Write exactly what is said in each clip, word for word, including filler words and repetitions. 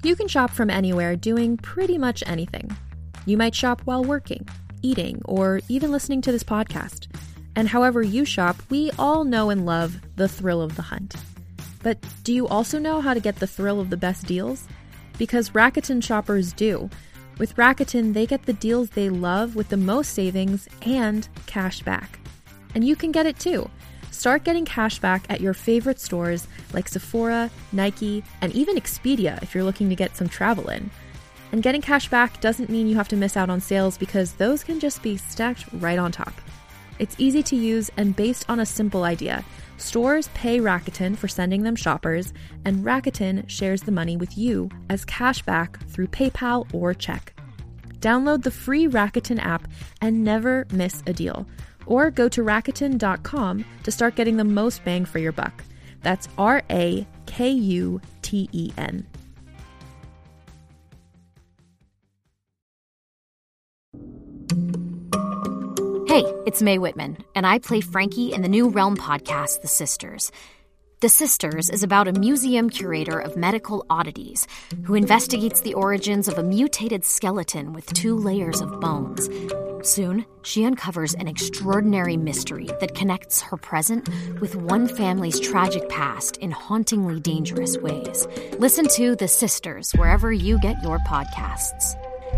You can shop from anywhere doing pretty much anything. You might shop while working, eating, or even listening to this podcast. And however you shop, we all know and love the thrill of the hunt. But do you also know how to get the thrill of the best deals? Because Rakuten shoppers do. With Rakuten, they get the deals they love with the most savings and cash back. And you can get it too. Start getting cash back at your favorite stores like Sephora, Nike, and even Expedia if you're looking to get some travel in. And getting cash back doesn't mean you have to miss out on sales because those can just be stacked right on top. It's easy to use and based on a simple idea. Stores pay Rakuten for sending them shoppers, and Rakuten shares the money with you as cash back through PayPal or check. Download the free Rakuten app and never miss a deal. Or go to Rakuten dot com to start getting the most bang for your buck. That's R A K U T E N. Hey, it's Mae Whitman, and I play Frankie in the new Realm podcast, The Sisters. The Sisters is about a museum curator of medical oddities who investigates the origins of a mutated skeleton with two layers of bones. Soon, she uncovers an extraordinary mystery that connects her present with one family's tragic past in hauntingly dangerous ways. Listen to The Sisters wherever you get your podcasts.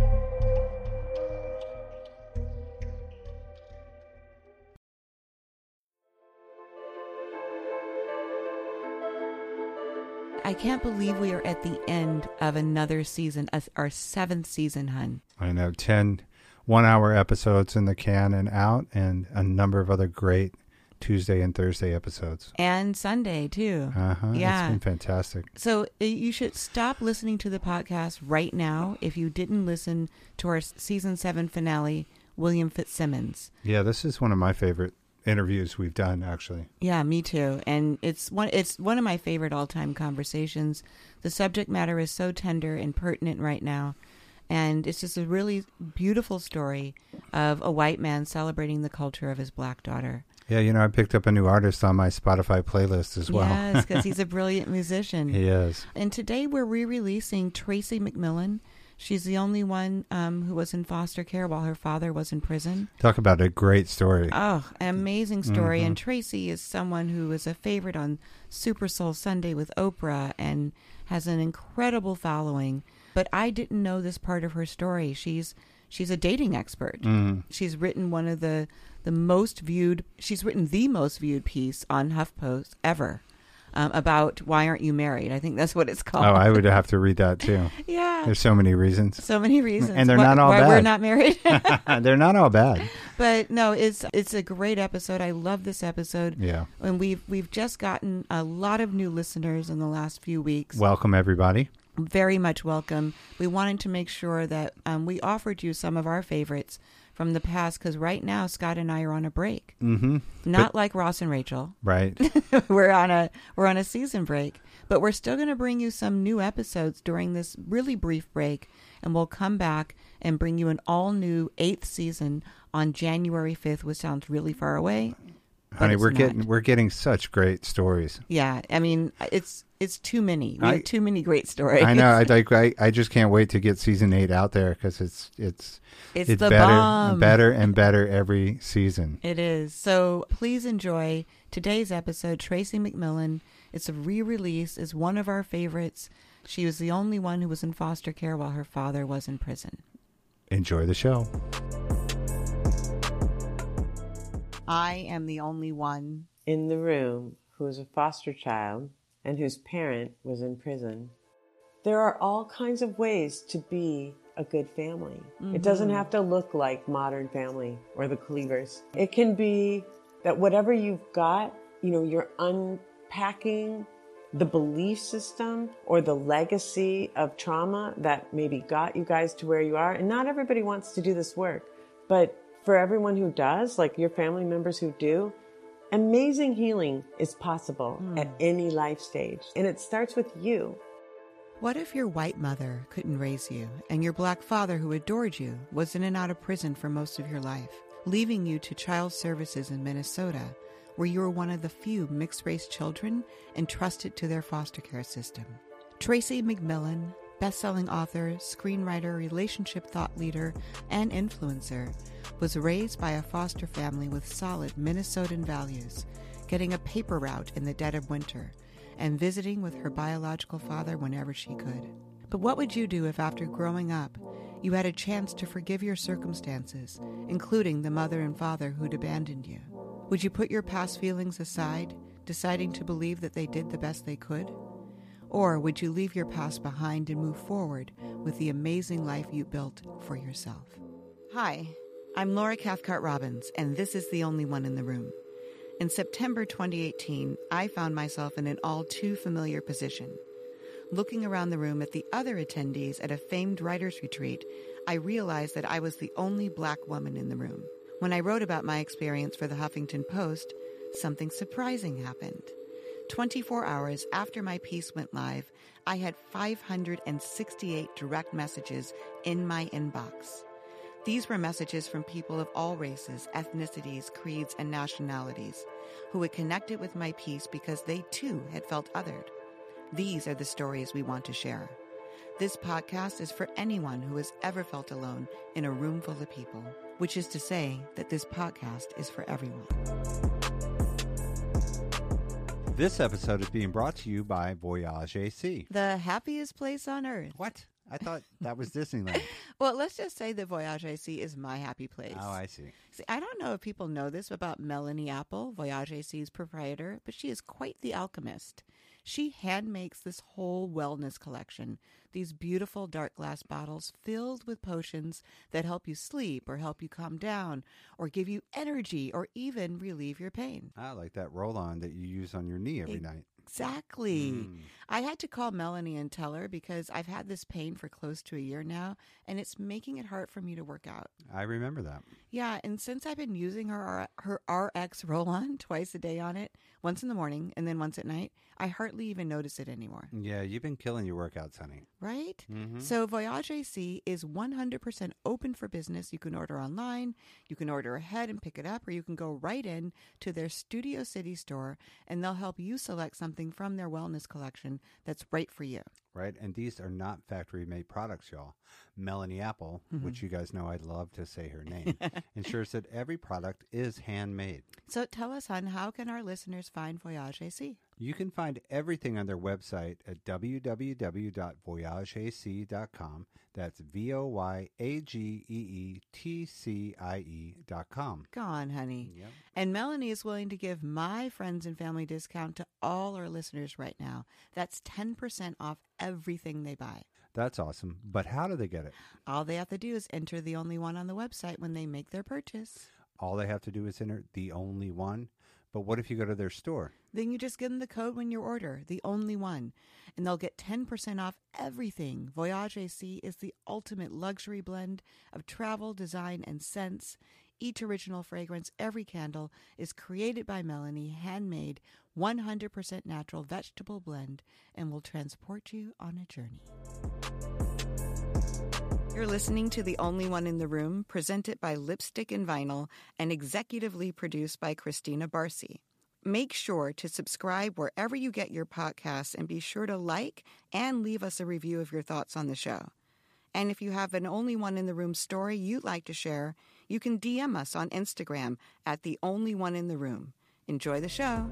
I can't believe we are at the end of another season, our seventh season, hun. I know, ten one-hour episodes in the can and out, and a number of other great Tuesday and Thursday episodes. And Sunday, too. Uh-huh. Yeah. It's been fantastic. So uh, you should stop listening to the podcast right now if you didn't listen to our season seven finale, William Fitzsimmons. Yeah, this is one of my favorite interviews we've done, actually. Yeah, me too. And it's one it's one of my favorite all-time conversations. The subject matter is so tender and pertinent right now. And it's just a really beautiful story of a white man celebrating the culture of his black daughter. Yeah, you know, I picked up a new artist on my Spotify playlist as well. Yes, because he's a brilliant musician. He is. And today we're re-releasing Tracy McMillan. She's the only one um, who was in foster care while her father was in prison. Talk about a great story. Oh, an amazing story. Mm-hmm. And Tracy is someone who is a favorite on Super Soul Sunday with Oprah and has an incredible following. But I didn't know this part of her story. She's she's a dating expert. Mm. She's written one of the, the most viewed, she's written the most viewed piece on HuffPost ever. Um, about Why Aren't You Married? I think that's what it's called. Oh, I would have to read that too. Yeah. There's so many reasons. So many reasons. And they're why, not all why bad. We're not married. They're not all bad. But no, it's it's a great episode. I love this episode. Yeah. And we've we've just gotten a lot of new listeners in the last few weeks. Welcome, everybody. Very much welcome. We wanted to make sure that um, we offered you some of our favorites from the past, because right now Scott and I are on a break. Mm-hmm. Not but, like Ross and Rachel. Right. we're on a we're on a season break, but we're still going to bring you some new episodes during this really brief break, and we'll come back and bring you an all new eighth season on January fifth, which sounds really far away. Honey, we're not. getting we're getting such great stories. Yeah, I mean, it's it's too many. We I, have too many great stories. I know. I like. I, I just can't wait to get season eight out there, because it's it's it's, it's the better bomb. and better and better every season. It is. So please enjoy today's episode. Tracy McMillan. It's a re-release. It's one of our favorites. She was the only one who was in foster care while her father was in prison. Enjoy the show. I am the only one in the room who is a foster child and whose parent was in prison. There are all kinds of ways to be a good family. Mm-hmm. It doesn't have to look like Modern Family or the Cleavers. It can be that whatever you've got, you know, you're unpacking the belief system or the legacy of trauma that maybe got you guys to where you are. And not everybody wants to do this work, but for everyone who does, like your family members who do, amazing healing is possible mm. at any life stage. And it starts with you. What if your white mother couldn't raise you and your black father who adored you was in and out of prison for most of your life, leaving you to child services in Minnesota, where you were one of the few mixed-race children entrusted to their foster care system? Tracy McMillan best-selling author, screenwriter, relationship thought leader, and influencer, was raised by a foster family with solid Minnesotan values, getting a paper route in the dead of winter, and visiting with her biological father whenever she could. But what would you do if after growing up, you had a chance to forgive your circumstances, including the mother and father who'd abandoned you? Would you put your past feelings aside, deciding to believe that they did the best they could? Or would you leave your past behind and move forward with the amazing life you built for yourself? Hi, I'm Laura Cathcart Robbins, and this is The Only One in the Room. In September twenty eighteen, I found myself in an all too familiar position. Looking around the room at the other attendees at a famed writers' retreat, I realized that I was the only black woman in the room. When I wrote about my experience for the Huffington Post, something surprising happened. twenty-four hours after my piece went live, I had five hundred sixty-eight direct messages in my inbox. These were messages from people of all races, ethnicities, creeds, and nationalities who had connected with my piece because they too had felt othered. These are the stories we want to share. This podcast is for anyone who has ever felt alone in a room full of people, which is to say that this podcast is for everyone. This episode is being brought to you by Voyage A C. The happiest place on earth. What? I thought that was Disneyland. Well, let's just say that Voyage A C is my happy place. Oh, I see. See, I don't know if people know this about Melanie Apple, Voyage A C's proprietor, but she is quite the alchemist. She hand makes this whole wellness collection, these beautiful dark glass bottles filled with potions that help you sleep or help you calm down or give you energy or even relieve your pain. I like that roll-on that you use on your knee every night. Exactly. Mm. I had to call Melanie and tell her because I've had this pain for close to a year now, and it's making it hard for me to work out. I remember that. Yeah, and since I've been using her her R X roll-on twice a day on it, once in the morning and then once at night, I hardly even notice it anymore. Yeah, you've been killing your workouts, honey. Right? Mm-hmm. So Voyage A C is one hundred percent open for business. You can order online, you can order ahead and pick it up, or you can go right in to their Studio City store, and they'll help you select something from their wellness collection that's right for you. Right, and these are not factory-made products, y'all. Melanie Apple, mm-hmm. which you guys know I love to say her name, ensures that every product is handmade. So tell us, hon, how can our listeners find Voyage A C? You can find everything on their website at w w w dot voyage a c dot com. That's V O Y A G E E T C I E dot com. Go on, honey. Yep. And Melanie is willing to give my friends and family discount to all our listeners right now. That's ten percent off everything they buy. That's awesome. But how do they get it? All they have to do is enter the only one on the website when they make their purchase. All they have to do is enter the only one. But what if you go to their store? Then you just give them the code when you order, the only one, and they'll get ten percent off everything. Voyage A C is the ultimate luxury blend of travel, design, and scents. Each original fragrance, every candle, is created by Melanie, handmade, one hundred percent natural vegetable blend, and will transport you on a journey. You're listening to The Only One in the Room, presented by Lipstick and Vinyl and executively produced by Christina Barcy. Make sure to subscribe wherever you get your podcasts and be sure to like and leave us a review of your thoughts on the show. And if you have an Only One in the Room story you'd like to share, you can D M us on Instagram at The Only One in the Room. Enjoy the show.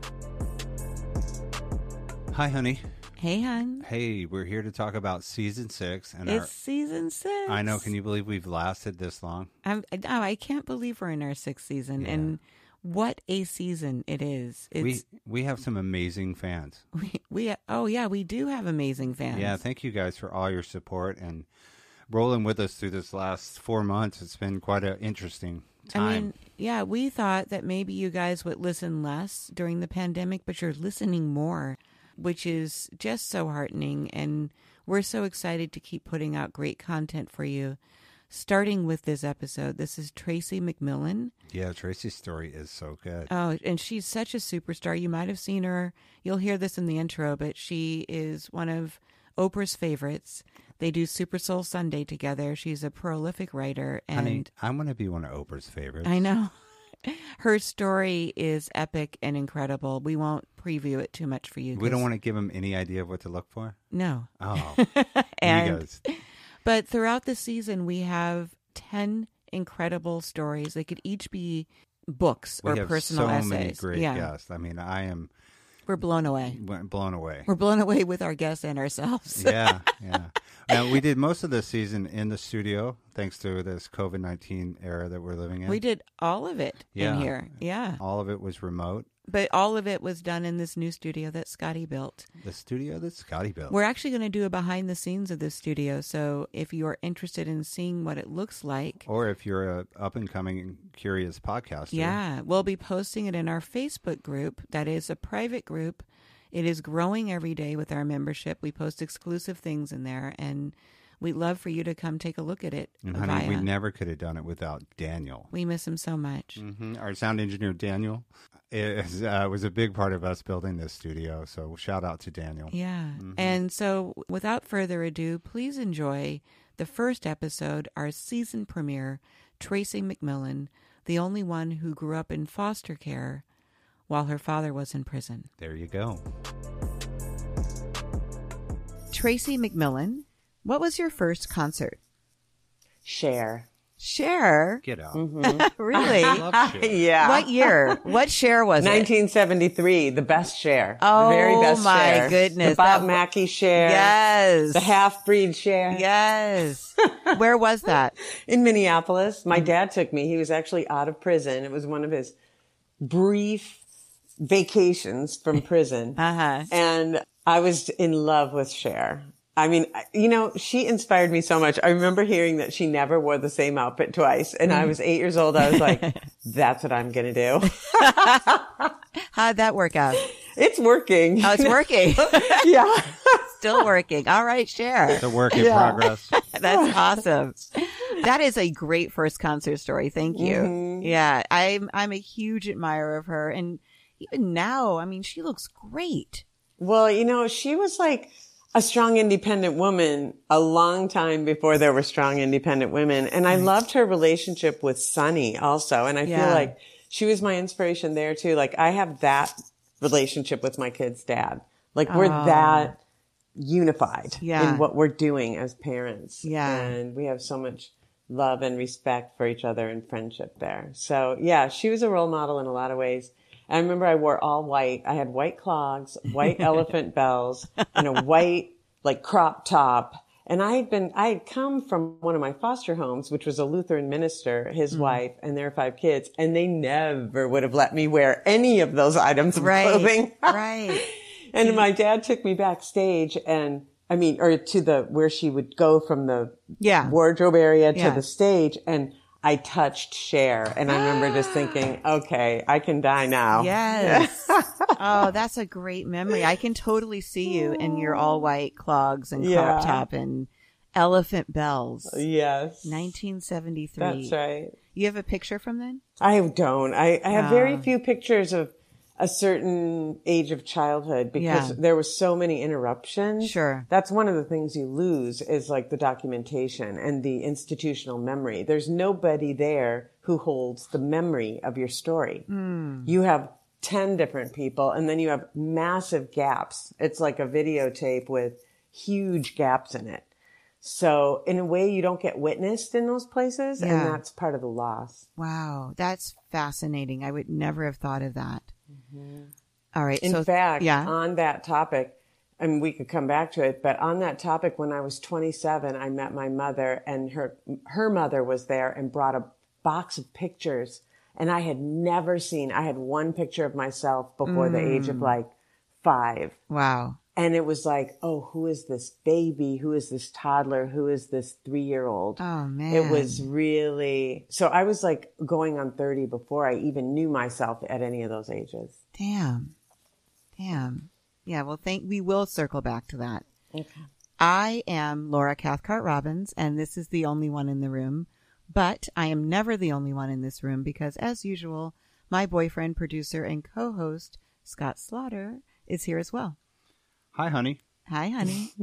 Hi, honey. Hey, hon. Hey, we're here to talk about season six. And it's our, season six. I know. Can you believe we've lasted this long? I'm, no, I can't believe we're in our sixth season. Yeah. And what a season it is. It's, we we have some amazing fans. We, we Oh, yeah, we do have amazing fans. Yeah, thank you guys for all your support and rolling with us through this last four months. It's been quite an interesting time. I mean, yeah, we thought that maybe you guys would listen less during the pandemic, but you're listening more, which is just so heartening. And we're so excited to keep putting out great content for you. Starting with this episode, this is Tracy McMillan. Yeah, Tracy's story is so good. Oh, and she's such a superstar. You might have seen her. You'll hear this in the intro, but she is one of Oprah's favorites. They do Super Soul Sunday together. She's a prolific writer. And Honey, I want to be one of Oprah's favorites. I know. Her story is epic and incredible. We won't preview it too much for you. We don't want to give them any idea of what to look for? No. Oh. and, Egos. But throughout the season, we have ten incredible stories. They could each be books we or have personal so essays. many great yeah. guests. I mean, I am We're blown away. blown away. We're blown away with our guests and ourselves. yeah, yeah. Now, we did most of the season in the studio, thanks to this COVID nineteen era that we're living in. We did all of it Yeah. in here. Yeah. All of it was remote. But all of it was done in this new studio that Scotty built. The studio that Scotty built. We're actually going to do a behind the scenes of this studio. So if you're interested in seeing what it looks like, Or if you're a up and coming curious podcaster. yeah, we'll be posting it in our Facebook group. That is a private group. It is growing every day with our membership. We post exclusive things in there, and we'd love for you to come take a look at it. And honey, via. we never could have done it without Daniel. We miss him so much. hmm Our sound engineer, Daniel, is, uh, was a big part of us building this studio. So shout out to Daniel. Yeah. And so without further ado, please enjoy the first episode, our season premiere, Tracy McMillan, the only one who grew up in foster care while her father was in prison. There you go. Tracy McMillan, what was your first concert? Cher. Cher? Get out. Really? Love Cher. Yeah. What year? What Cher was it? nineteen seventy-three, the best Cher. Oh, the very best my Cher. goodness. The Bob That- Mackie Cher. Yes. The half-breed Cher. Yes. Where was that? In Minneapolis. My dad took me. He was actually out of prison. It was one of his brief vacations from prison. Uh-huh. And I was in love with Cher. I mean, you know, she inspired me so much. I remember hearing that she never wore the same outfit twice. And I was eight years old. I was like, that's what I'm going to do. How'd that work out? It's working. Oh, it's working. Yeah. Still working. All right, Cher. It's a work in Yeah. progress. That's awesome. That is a great first concert story. Thank you. Mm-hmm. Yeah, I'm I'm a huge admirer of her, and even now, I mean, she looks great. Well, you know, she was like a strong, independent woman a long time before there were strong, independent women. And I loved her relationship with Sonny also. And I Yeah. feel like she was my inspiration there too. Like I have that relationship with my kid's dad. Like we're Oh. that unified Yeah. in what we're doing as parents. Yeah. And we have so much love and respect for each other and friendship there. So yeah, she was a role model in a lot of ways. I remember I wore all white. I had white clogs, white elephant bells, and a white like crop top. And I had been, I had come from one of my foster homes, which was a Lutheran minister, his wife, and their five kids, and they never would have let me wear any of those items of Right. clothing. Right. And my dad took me backstage and I mean, or to the, where she would go from the Yeah. wardrobe area to Yeah. the stage. And I touched Cher. And I remember just thinking, okay, I can die now. Yes. Oh, that's a great memory. I can totally see you in your all white clogs and crop Yeah. top and elephant bells. Yes. nineteen seventy-three. That's right. You have a picture from then? I don't. I, I have very Oh. few pictures of a certain age of childhood because Yeah. there were so many interruptions. Sure. That's one of the things you lose is like the documentation and the institutional memory. There's nobody there who holds the memory of your story. Hmm. You have ten different people and then you have massive gaps. It's like a videotape with huge gaps in it. So in a way you don't get witnessed in those places Yeah. and that's part of the loss. Wow. That's fascinating. I would never have thought of that. All right. In so, fact, yeah. on that topic, and we could come back to it, but on that topic, when I was twenty-seven, I met my mother and her, her mother was there and brought a box of pictures. And I had never seen, I had one picture of myself before the age of like five. Wow. And it was like, oh, who is this baby? Who is this toddler? Who is this three-year-old? Oh, man. It was really, so I was like going on thirty before I even knew myself at any of those ages. Damn. Damn. Yeah, well, thank, we will circle back to that. Okay. I am Laura Cathcart Robbins, and this is the only one in the room. But I am never the only one in this room because, as usual, my boyfriend, producer, and co-host, Scott Slaughter, is here as well. Hi, honey. Hi, honey.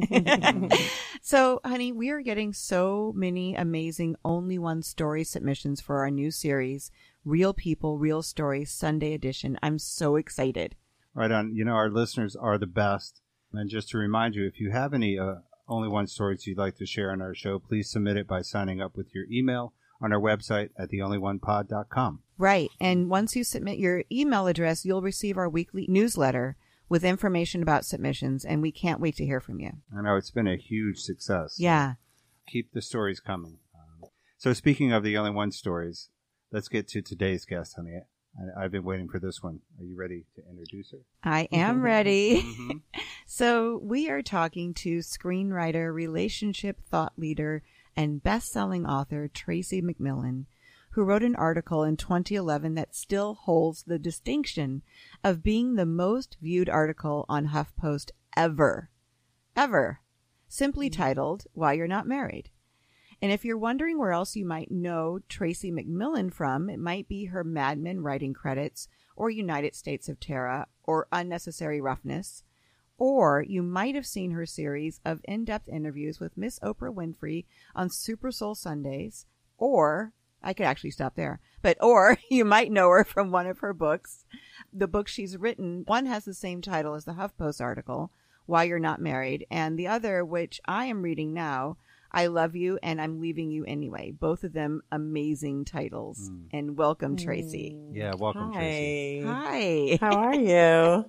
So, honey, we are getting so many amazing only one story submissions for our new series, Real People, Real Stories, Sunday edition. I'm so excited. Right on. You know, our listeners are the best. And just to remind you, if you have any uh, Only One stories you'd like to share on our show, please submit it by signing up with your email on our website at the only one pod dot com. Right. And once you submit your email address, you'll receive our weekly newsletter with information about submissions, and we can't wait to hear from you. I know it's been a huge success. Yeah. Keep the stories coming. Um, so speaking of the Only One stories, let's get to today's guest, honey. I, I've been waiting for this one. Are you ready to introduce her? I am ready. Mm-hmm. So we are talking to screenwriter, relationship thought leader, and best-selling author Tracy McMillan, who wrote an article in twenty eleven that still holds the distinction of being the most viewed article on HuffPost ever. Ever. Simply titled, Why You're Not Married. And if you're wondering where else you might know Tracy McMillan from, it might be her Mad Men writing credits, or United States of Terra, or Unnecessary Roughness. Or you might have seen her series of in-depth interviews with Miss Oprah Winfrey on Super Soul Sundays. Or, I could actually stop there, but or you might know her from one of her books. The book she's written, one has the same title as the HuffPost article, Why You're Not Married, and the other, which I am reading now, I Love You and I'm Leaving You Anyway. Both of them amazing titles. Mm. And welcome, Tracy. Yeah, welcome, Hi. Tracy. Hi. How are you?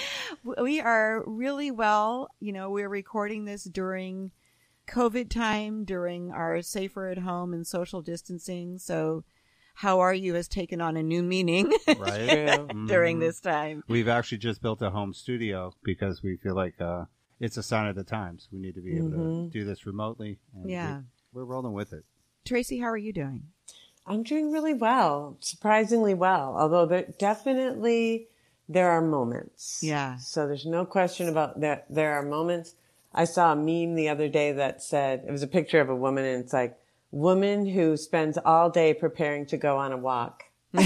We are really well. You know, we're recording this during COVID time, during our safer at home and social distancing. So how are you has taken on a new meaning right during mm-hmm. this time. We've actually just built a home studio because we feel like uh, it's a sign of the times. We need to be able mm-hmm. to do this remotely. And yeah. We, we're rolling with it. Tracy, how are you doing? I'm doing really well, surprisingly well, although there definitely there are moments. Yeah. So there's no question about that. There are moments. I saw a meme the other day that said, it was a picture of a woman and it's like, woman who spends all day preparing to go on a walk. I'm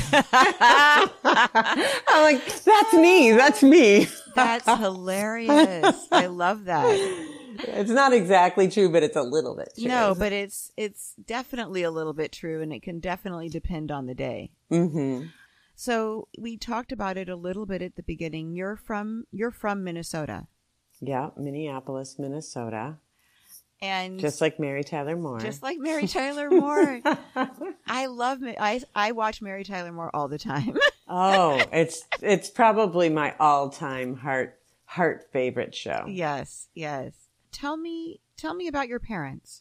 like, that's me. That's me. That's hilarious. I love that. It's not exactly true, but it's a little bit true. No, but it's it's definitely a little bit true, and it can definitely depend on the day. Mm-hmm. So we talked about it a little bit at the beginning. You're from you're from Minnesota. Yeah, Minneapolis, Minnesota. And just like Mary Tyler Moore. Just like Mary Tyler Moore. I love I I watch Mary Tyler Moore all the time. Oh, it's it's probably my all-time heart heart favorite show. Yes, yes. Tell me tell me about your parents.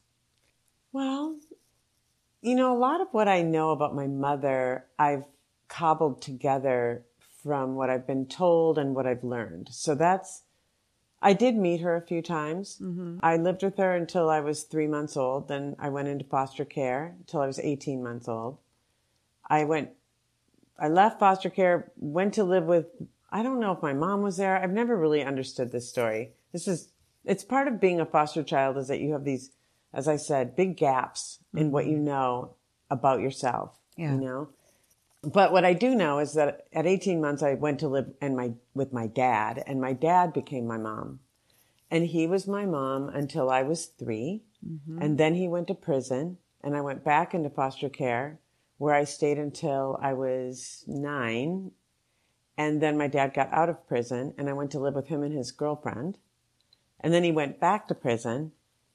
Well, you know, a lot of what I know about my mother, I've cobbled together from what I've been told and what I've learned. So that's I did meet her a few times. Mm-hmm. I lived with her until I was three months old. Then I went into foster care until I was eighteen months old. I went, I left foster care, went to live with, I don't know if my mom was there. I've never really understood this story. This is, it's part of being a foster child is that you have these, as I said, big gaps mm-hmm. in what you know about yourself, yeah. you know? But what I do know is that at eighteen months, I went to live and my with my dad, and my dad became my mom. And he was my mom until I was three. Mm-hmm. And then he went to prison, and I went back into foster care, where I stayed until I was nine. And then my dad got out of prison, and I went to live with him and his girlfriend. And then he went back to prison,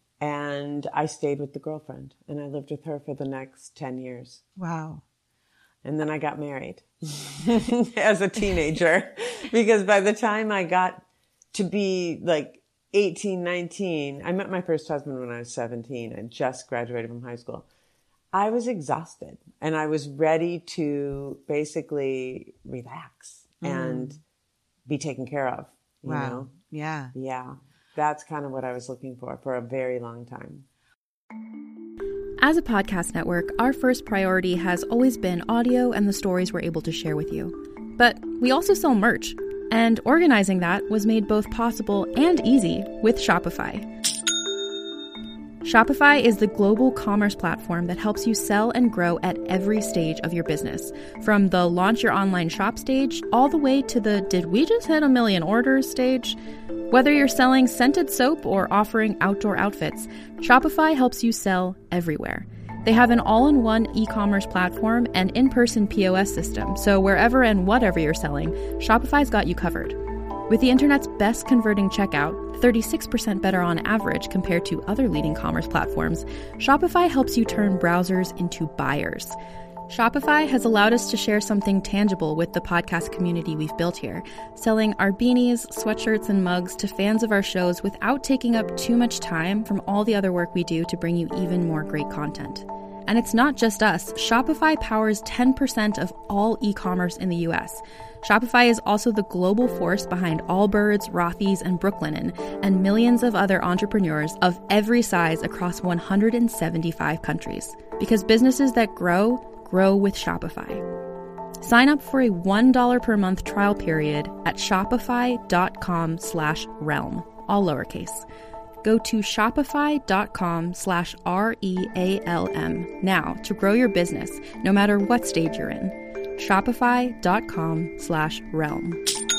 and I stayed with the girlfriend, and I lived with her for the next ten years. Wow. And then I got married as a teenager because by the time I got to be like eighteen, nineteen, I met my first husband when I was seventeen. I just graduated from high school. I was exhausted and I was ready to basically relax mm. and be taken care of. You wow. know? Yeah. Yeah. That's kind of what I was looking for for a very long time. As a podcast network, our first priority has always been audio and the stories we're able to share with you. But we also sell merch, and organizing that was made both possible and easy with Shopify. Shopify is the global commerce platform that helps you sell and grow at every stage of your business, from the launch your online shop stage all the way to the did we just hit a million orders stage. Whether you're selling scented soap or offering outdoor outfits, Shopify helps you sell everywhere. They have an all-in-one e-commerce platform and in-person P O S system, so wherever and whatever you're selling, Shopify's got you covered. With the internet's best converting checkout, thirty-six percent better on average compared to other leading commerce platforms, Shopify helps you turn browsers into buyers. Shopify has allowed us to share something tangible with the podcast community we've built here, selling our beanies, sweatshirts, and mugs to fans of our shows without taking up too much time from all the other work we do to bring you even more great content. And it's not just us. Shopify powers ten percent of all e-commerce in the U S. Shopify is also the global force behind Allbirds, Rothy's, and Brooklinen, and millions of other entrepreneurs of every size across one hundred seventy-five countries. Because businesses that grow, grow with Shopify. Sign up for a one dollar per month trial period at shopify.com slash realm, all lowercase. Go to shopify.com slash R-E-A-L-M now to grow your business, no matter what stage you're in. Shopify.com slash realm.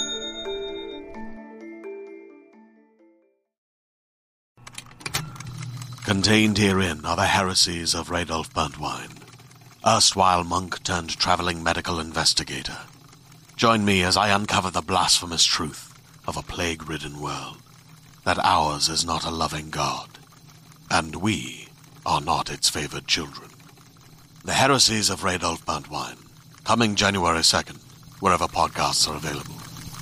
Contained herein are the heresies of Radolf Burntwine, erstwhile monk turned traveling medical investigator. Join me as I uncover the blasphemous truth of a plague-ridden world, that ours is not a loving God, and we are not its favored children. The heresies of Radolf Burntwine, coming January second, wherever podcasts are available.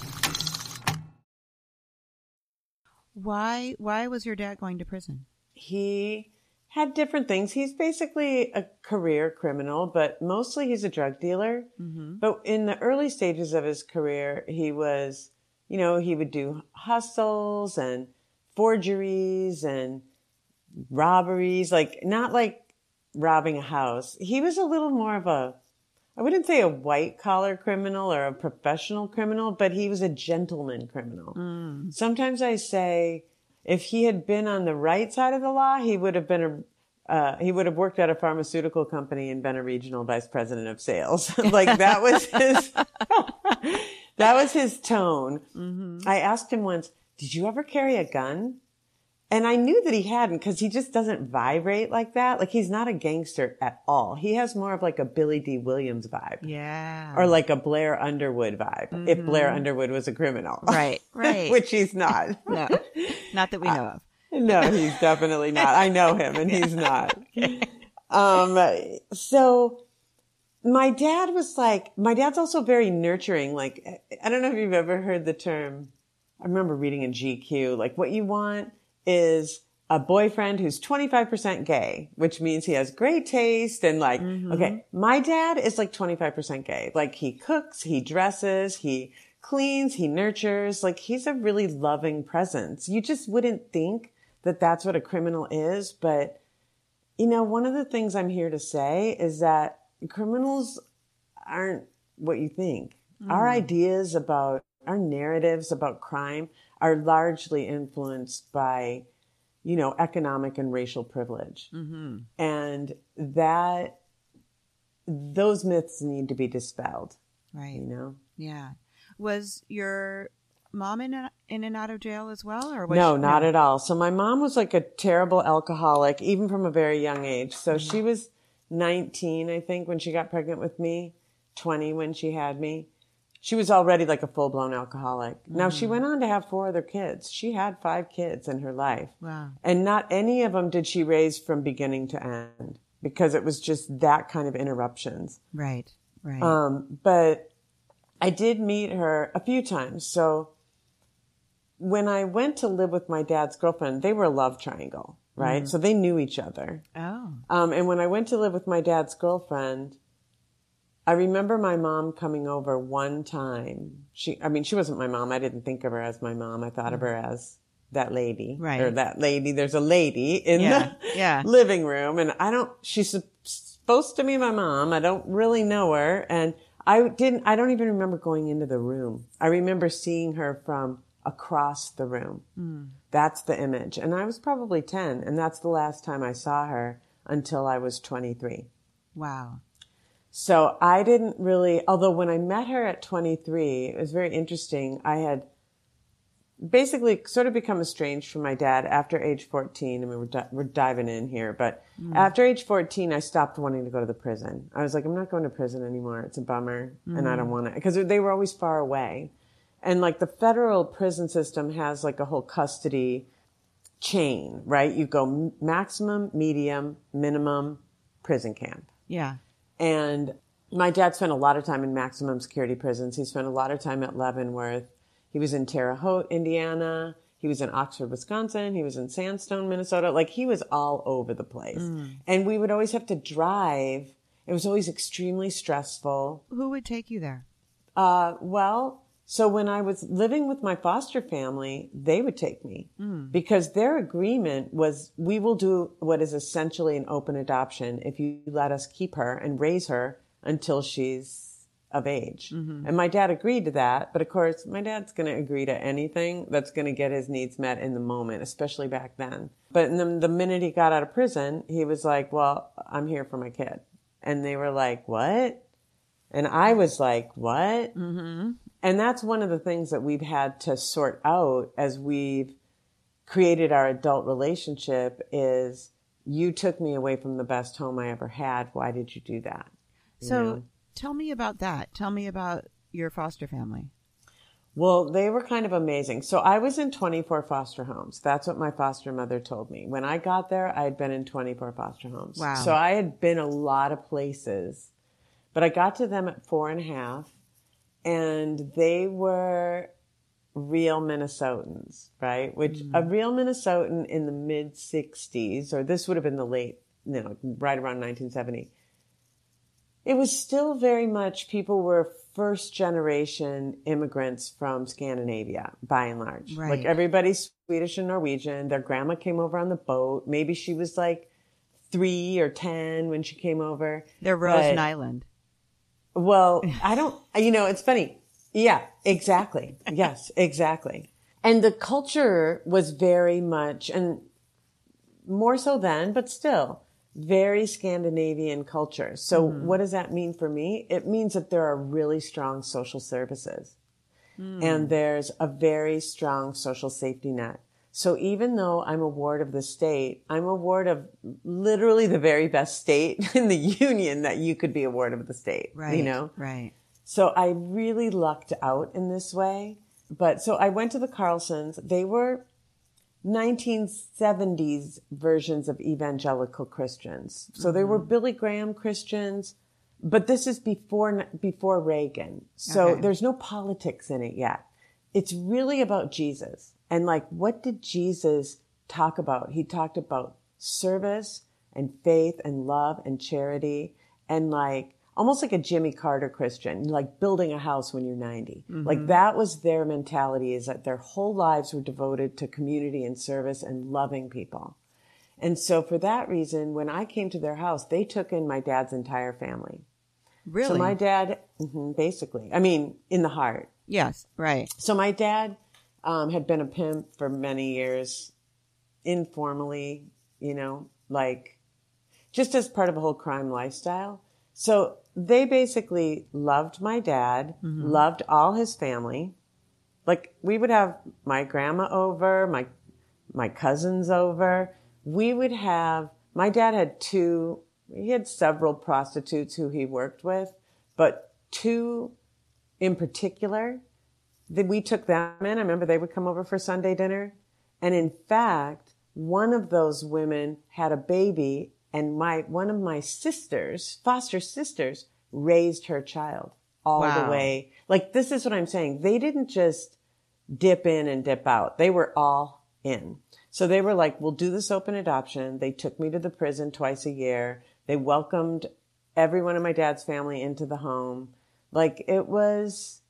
Why, why was your dad going to prison? He had different things. He's basically a career criminal, but mostly he's a drug dealer. Mm-hmm. But in the early stages of his career, he was, you know, he would do hustles and forgeries and robberies, like not like robbing a house. He was a little more of a, I wouldn't say a white collar criminal or a professional criminal, but he was a gentleman criminal. Mm. Sometimes I say, if he had been on the right side of the law, he would have been a, uh, he would have worked at a pharmaceutical company and been a regional vice president of sales. Like that was his, that was his tone. Mm-hmm. I asked him once, did you ever carry a gun? And I knew that he hadn't because he just doesn't vibrate like that. Like he's not a gangster at all. He has more of like a Billy D. Williams vibe. Yeah. Or like a Blair Underwood vibe. Mm-hmm. If Blair Underwood was a criminal. Right, right. Which he's not. No, not that we know of. Uh, no, he's definitely not. I know him and he's not. Um, so my dad was like, my dad's also very nurturing. Like, I don't know if you've ever heard the term. I remember reading in G Q, like what you want is a boyfriend who's twenty-five percent gay, which means he has great taste and like, mm-hmm. Okay, my dad is like twenty-five percent gay. Like he cooks, he dresses, he cleans, he nurtures. Like he's a really loving presence. You just wouldn't think that that's what a criminal is. But, you know, one of the things I'm here to say is that criminals aren't what you think. Mm. Our ideas about, our narratives about crime are largely influenced by, you know, economic and racial privilege. Mm-hmm. And that, those myths need to be dispelled. Right. You know? Yeah. Was your mom in, a, in and out of jail as well? Or was no, she, not no? at all. So my mom was like a terrible alcoholic, even from a very young age. So mm-hmm. she was nineteen, I think, when she got pregnant with me, twenty when she had me. She was already like a full-blown alcoholic. Mm. Now, she went on to have four other kids. She had five kids in her life. Wow. And not any of them did she raise from beginning to end because it was just that kind of interruptions. Right, right. Um, but I did meet her a few times. So when I went to live with my dad's girlfriend, they were a love triangle, right? Mm. So they knew each other. Oh. Um, and when I went to live with my dad's girlfriend, I remember my mom coming over one time. She, I mean, she wasn't my mom. I didn't think of her as my mom. I thought of her as that lady. Right. Or that lady. There's a lady in yeah. the yeah. living room. And I don't, she's supposed to be my mom. I don't really know her. And I didn't, I don't even remember going into the room. I remember seeing her from across the room. Mm. That's the image. And I was probably ten. And that's the last time I saw her until I was twenty-three. Wow. So I didn't really, although when I met her at twenty-three, it was very interesting. I had basically sort of become estranged from my dad after age fourteen. I mean, we're, di- we're diving in here, but mm. after age fourteen, I stopped wanting to go to the prison. I was like, I'm not going to prison anymore. It's a bummer. Mm. And I don't want to, because they were always far away. And like the federal prison system has like a whole custody chain, right? You go maximum, medium, minimum, prison camp. Yeah. And my dad spent a lot of time in maximum security prisons. He spent a lot of time at Leavenworth. He was in Terre Haute, Indiana. He was in Oxford, Wisconsin. He was in Sandstone, Minnesota. Like, he was all over the place. Mm. And we would always have to drive. It was always extremely stressful. Who would take you there? Uh, well, so when I was living with my foster family, they would take me. Mm. Because their agreement was, we will do what is essentially an open adoption if you let us keep her and raise her until she's of age. Mm-hmm. And my dad agreed to that. But of course, my dad's going to agree to anything that's going to get his needs met in the moment, especially back then. But then the minute he got out of prison, he was like, well, I'm here for my kid. And they were like, what? And I was like, what? Mm-hmm. And that's one of the things that we've had to sort out as we've created our adult relationship is, you took me away from the best home I ever had. Why did you do that? You so know? Tell me about that. Tell me about your foster family. Well, they were kind of amazing. So I was in twenty-four foster homes. That's what my foster mother told me. When I got there, I had been in twenty-four foster homes. Wow. So I had been a lot of places. But I got to them at four and a half, and they were real Minnesotans, right? Which mm. a real Minnesotan in the mid sixties, or this would have been the late, you know, right around nineteen seventy. It was still very much, people were first generation immigrants from Scandinavia, by and large. Right. Like, everybody's Swedish and Norwegian. Their grandma came over on the boat. Maybe she was like three or ten when she came over. They're Rosen Island. Well, I don't, you know, it's funny. Yeah, exactly. Yes, exactly. And the culture was very much, and more so then, but still, very Scandinavian culture. So mm. what does that mean for me? It means that there are really strong social services mm. and there's a very strong social safety net. So even though I'm a ward of the state, I'm a ward of literally the very best state in the union that you could be a ward of the state. Right. You know? Right. So I really lucked out in this way. But so I went to the Carlsons. They were nineteen seventies versions of evangelical Christians. So mm-hmm. they were Billy Graham Christians, but this is before, before Reagan. So okay. there's no politics in it yet. It's really about Jesus. And like, what did Jesus talk about? He talked about service and faith and love and charity and like, almost like a Jimmy Carter Christian, like building a house when you're ninety. Mm-hmm. Like that was their mentality, is that their whole lives were devoted to community and service and loving people. And so for that reason, when I came to their house, they took in my dad's entire family. Really? So my dad, mm-hmm, basically, I mean, in the heart. Yes, right. So my dad um, had been a pimp for many years, informally, you know, like just as part of a whole crime lifestyle. So they basically loved my dad, mm-hmm. loved all his family. Like, we would have my grandma over, my my cousins over. We would have, my dad had two, he had several prostitutes who he worked with, but two in particular, that we took them in. I remember they would come over for Sunday dinner. And in fact, one of those women had a baby, and my one of my sisters, foster sisters, raised her child all wow. the way. Like, this is what I'm saying. They didn't just dip in and dip out. They were all in. So they were like, we'll do this open adoption. They took me to the prison twice a year. They welcomed everyone in my dad's family into the home. Like, it was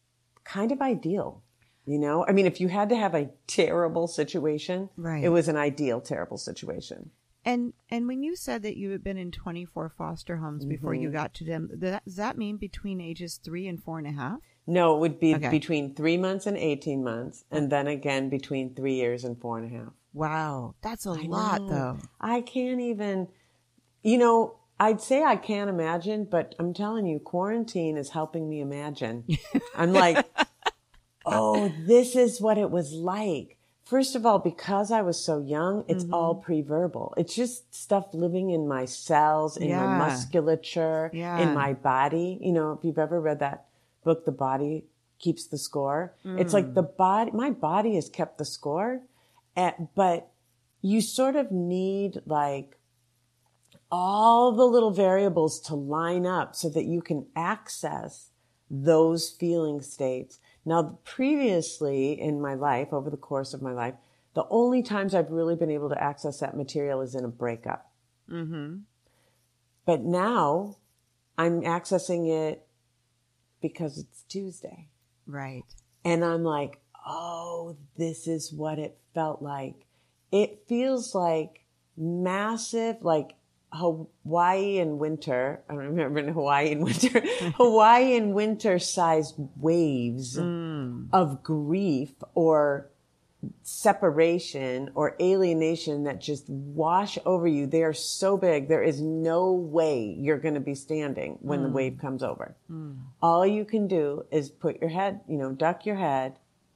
kind of ideal, you know? I mean, if you had to have a terrible situation, right. it was an ideal, terrible situation. And and when you said that you had been in twenty-four foster homes before mm-hmm. you got to them, that, does that mean between ages three and four and a half? No, it would be okay. between three months and eighteen months, and then again between three years and four and a half. Wow, that's a I lot, know. though. I can't even, you know, I'd say I can't imagine, but I'm telling you, quarantine is helping me imagine. I'm like, oh, this is what it was like. First of all, because I was so young, it's mm-hmm. all pre-verbal. It's just stuff living in my cells, in yeah. my musculature, yeah. in my body. You know, if you've ever read that book, The Body Keeps the Score, mm. it's like the body, my body has kept the score, at, but you sort of need like all the little variables to line up so that you can access those feeling states. Now, previously in my life, over the course of my life, the only times I've really been able to access that material is in a breakup. Mm-hmm. But now I'm accessing it because it's Tuesday. Right. And I'm like, oh, this is what it felt like. It feels like massive, like Hawaii in winter. I remember in Hawaii in winter, Hawaii in winter sized waves mm. of grief or separation or alienation that just wash over you. They are so big. There is no way you're going to be standing when mm. the wave comes over. Mm. All you can do is put your head, you know, duck your head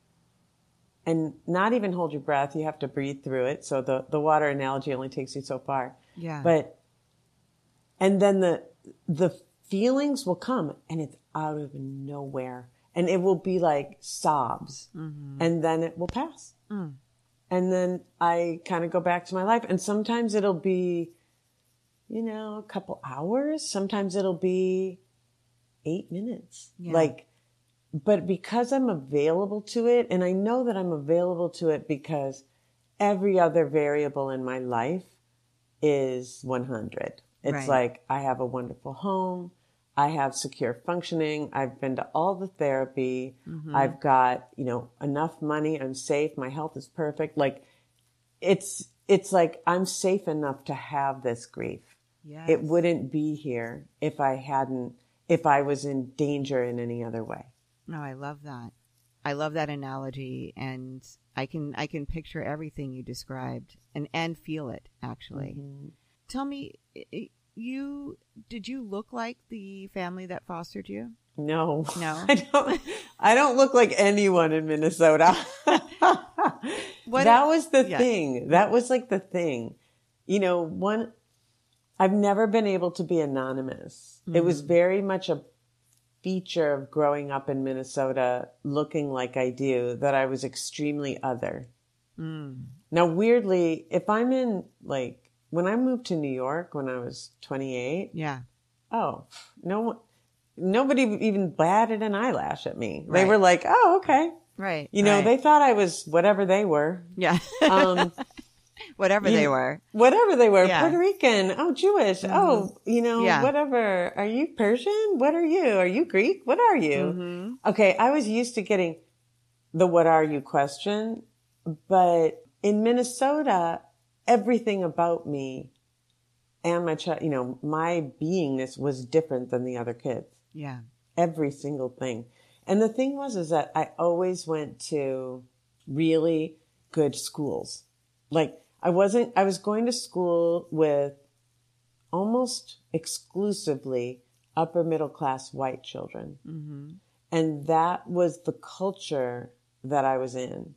and not even hold your breath. You have to breathe through it. So the, the water analogy only takes you so far. Yeah. But And then the the feelings will come, and it's out of nowhere. And it will be like sobs. Mm-hmm. And then it will pass. Mm. And then I kind of go back to my life. And sometimes it'll be, you know, a couple hours. Sometimes it'll be eight minutes. Yeah. Like, but because I'm available to it, and I know that I'm available to it because every other variable in my life is one hundred. It's right. Like, I have a wonderful home. I have secure functioning. I've been to all the therapy. Mm-hmm. I've got, you know, enough money. I'm safe. My health is perfect. Like, it's, it's like I'm safe enough to have this grief. Yes. It wouldn't be here if I hadn't, if I was in danger in any other way. No, I love that. I love that analogy. And I can, I can picture everything you described and, and feel it actually. Mm-hmm. Tell me, you did you look like the family that fostered you? No, no, I don't. I don't look like anyone in Minnesota. What that was the yeah. thing. That was like the thing. You know, one. I've never been able to be anonymous. Mm-hmm. It was very much a feature of growing up in Minnesota, looking like I do, that I was extremely other. Mm. Now, weirdly, if I'm in like. When I moved to New York when I was twenty-eight, yeah. Oh, no, nobody even batted an eyelash at me. Right. They were like, "Oh, okay." Right. You know, right. they thought I was whatever they were. Yeah. Um, whatever you, they were. Whatever they were. Yeah. Puerto Rican. Oh, Jewish. Mm-hmm. Oh, you know, yeah. whatever. Are you Persian? What are you? Are you Greek? What are you? Mm-hmm. Okay. I was used to getting the "what are you" question, but in Minnesota, everything about me and my child, you know, my beingness was different than the other kids. Yeah. Every single thing. And the thing was, is that I always went to really good schools. Like I wasn't, I was going to school with almost exclusively upper middle class white children. Mm-hmm. And that was the culture that I was in.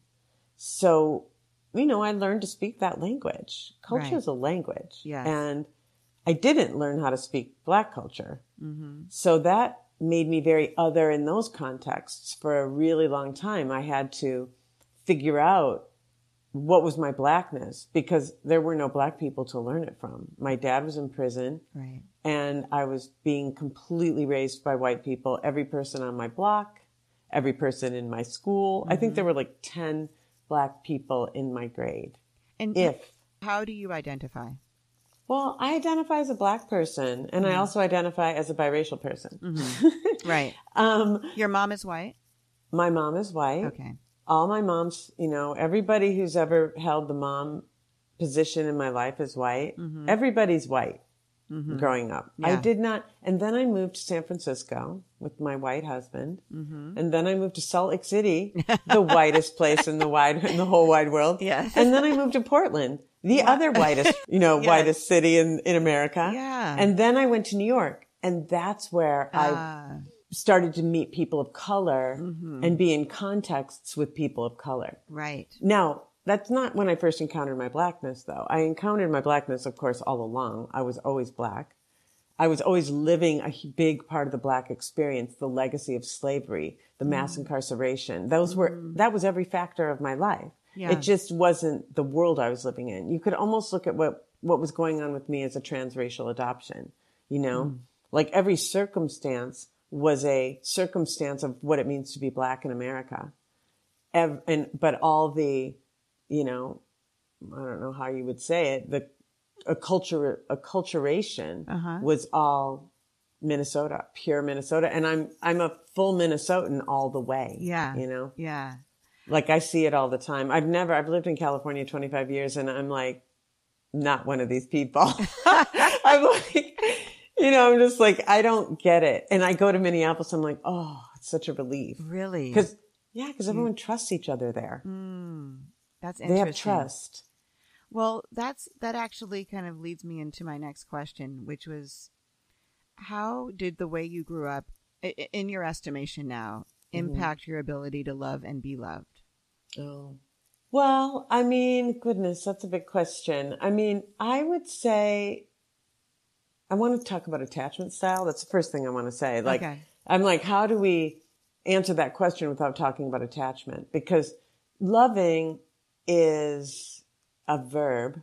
So, you know, I learned to speak that language. Culture right. is a language. Yes. And I didn't learn how to speak Black culture. Mm-hmm. So that made me very other in those contexts for a really long time. I had to figure out what was my Blackness because there were no Black people to learn it from. My dad was in prison. Right. And I was being completely raised by white people. Every person on my block, every person in my school. Mm-hmm. I think there were like ten Black people in my grade. And if how do you identify? Well, I identify as a Black person, and mm-hmm. I also identify as a biracial person. Mm-hmm. Right. um, Your mom is white? My mom is white. Okay. All my moms, you know, everybody who's ever held the mom position in my life is white. Mm-hmm. Everybody's white. Mm-hmm. Growing up. Yeah. I did not, and then I moved to San Francisco with my white husband, mm-hmm. and then I moved to Salt Lake City, the whitest place in the wide, in the whole wide world. Yes. And then I moved to Portland, the what? other whitest, you know, yes. whitest city in, in America. Yeah. And then I went to New York, and that's where uh. I started to meet people of color Mm-hmm. and be in contexts with people of color. Right. Now, that's not when I first encountered my blackness, though. I encountered my blackness, of course, all along. I was always black. I was always living a big part of the black experience, the legacy of slavery, the mass mm. incarceration. Those were, mm. that was every factor of my life. Yeah. It just wasn't the world I was living in. You could almost look at what, what was going on with me as a transracial adoption, you know, mm. like every circumstance was a circumstance of what it means to be black in America. Ev- and, but all the, you know, I don't know how you would say it, the a culture, acculturation uh-huh. was all Minnesota, pure Minnesota. And I'm, I'm a full Minnesotan all the way. Yeah. You know? Yeah. Like I see it all the time. I've never, I've lived in California twenty-five years and I'm like, not one of these people. I'm like, you know, I'm just like, I don't get it. And I go to Minneapolis, I'm like, oh, it's such a relief. Really? Cause yeah, cause everyone mm. trusts each other there. Mm. That's interesting. They have trust. Well, that's that actually kind of leads me into my next question, which was, how did the way you grew up, in your estimation now, impact mm-hmm. your ability to love and be loved? Oh, well, I mean, goodness, that's a big question. I mean, I would say, I want to talk about attachment style. That's the first thing I want to say. Like, okay. I'm like, how do we answer that question without talking about attachment? Because loving is a verb,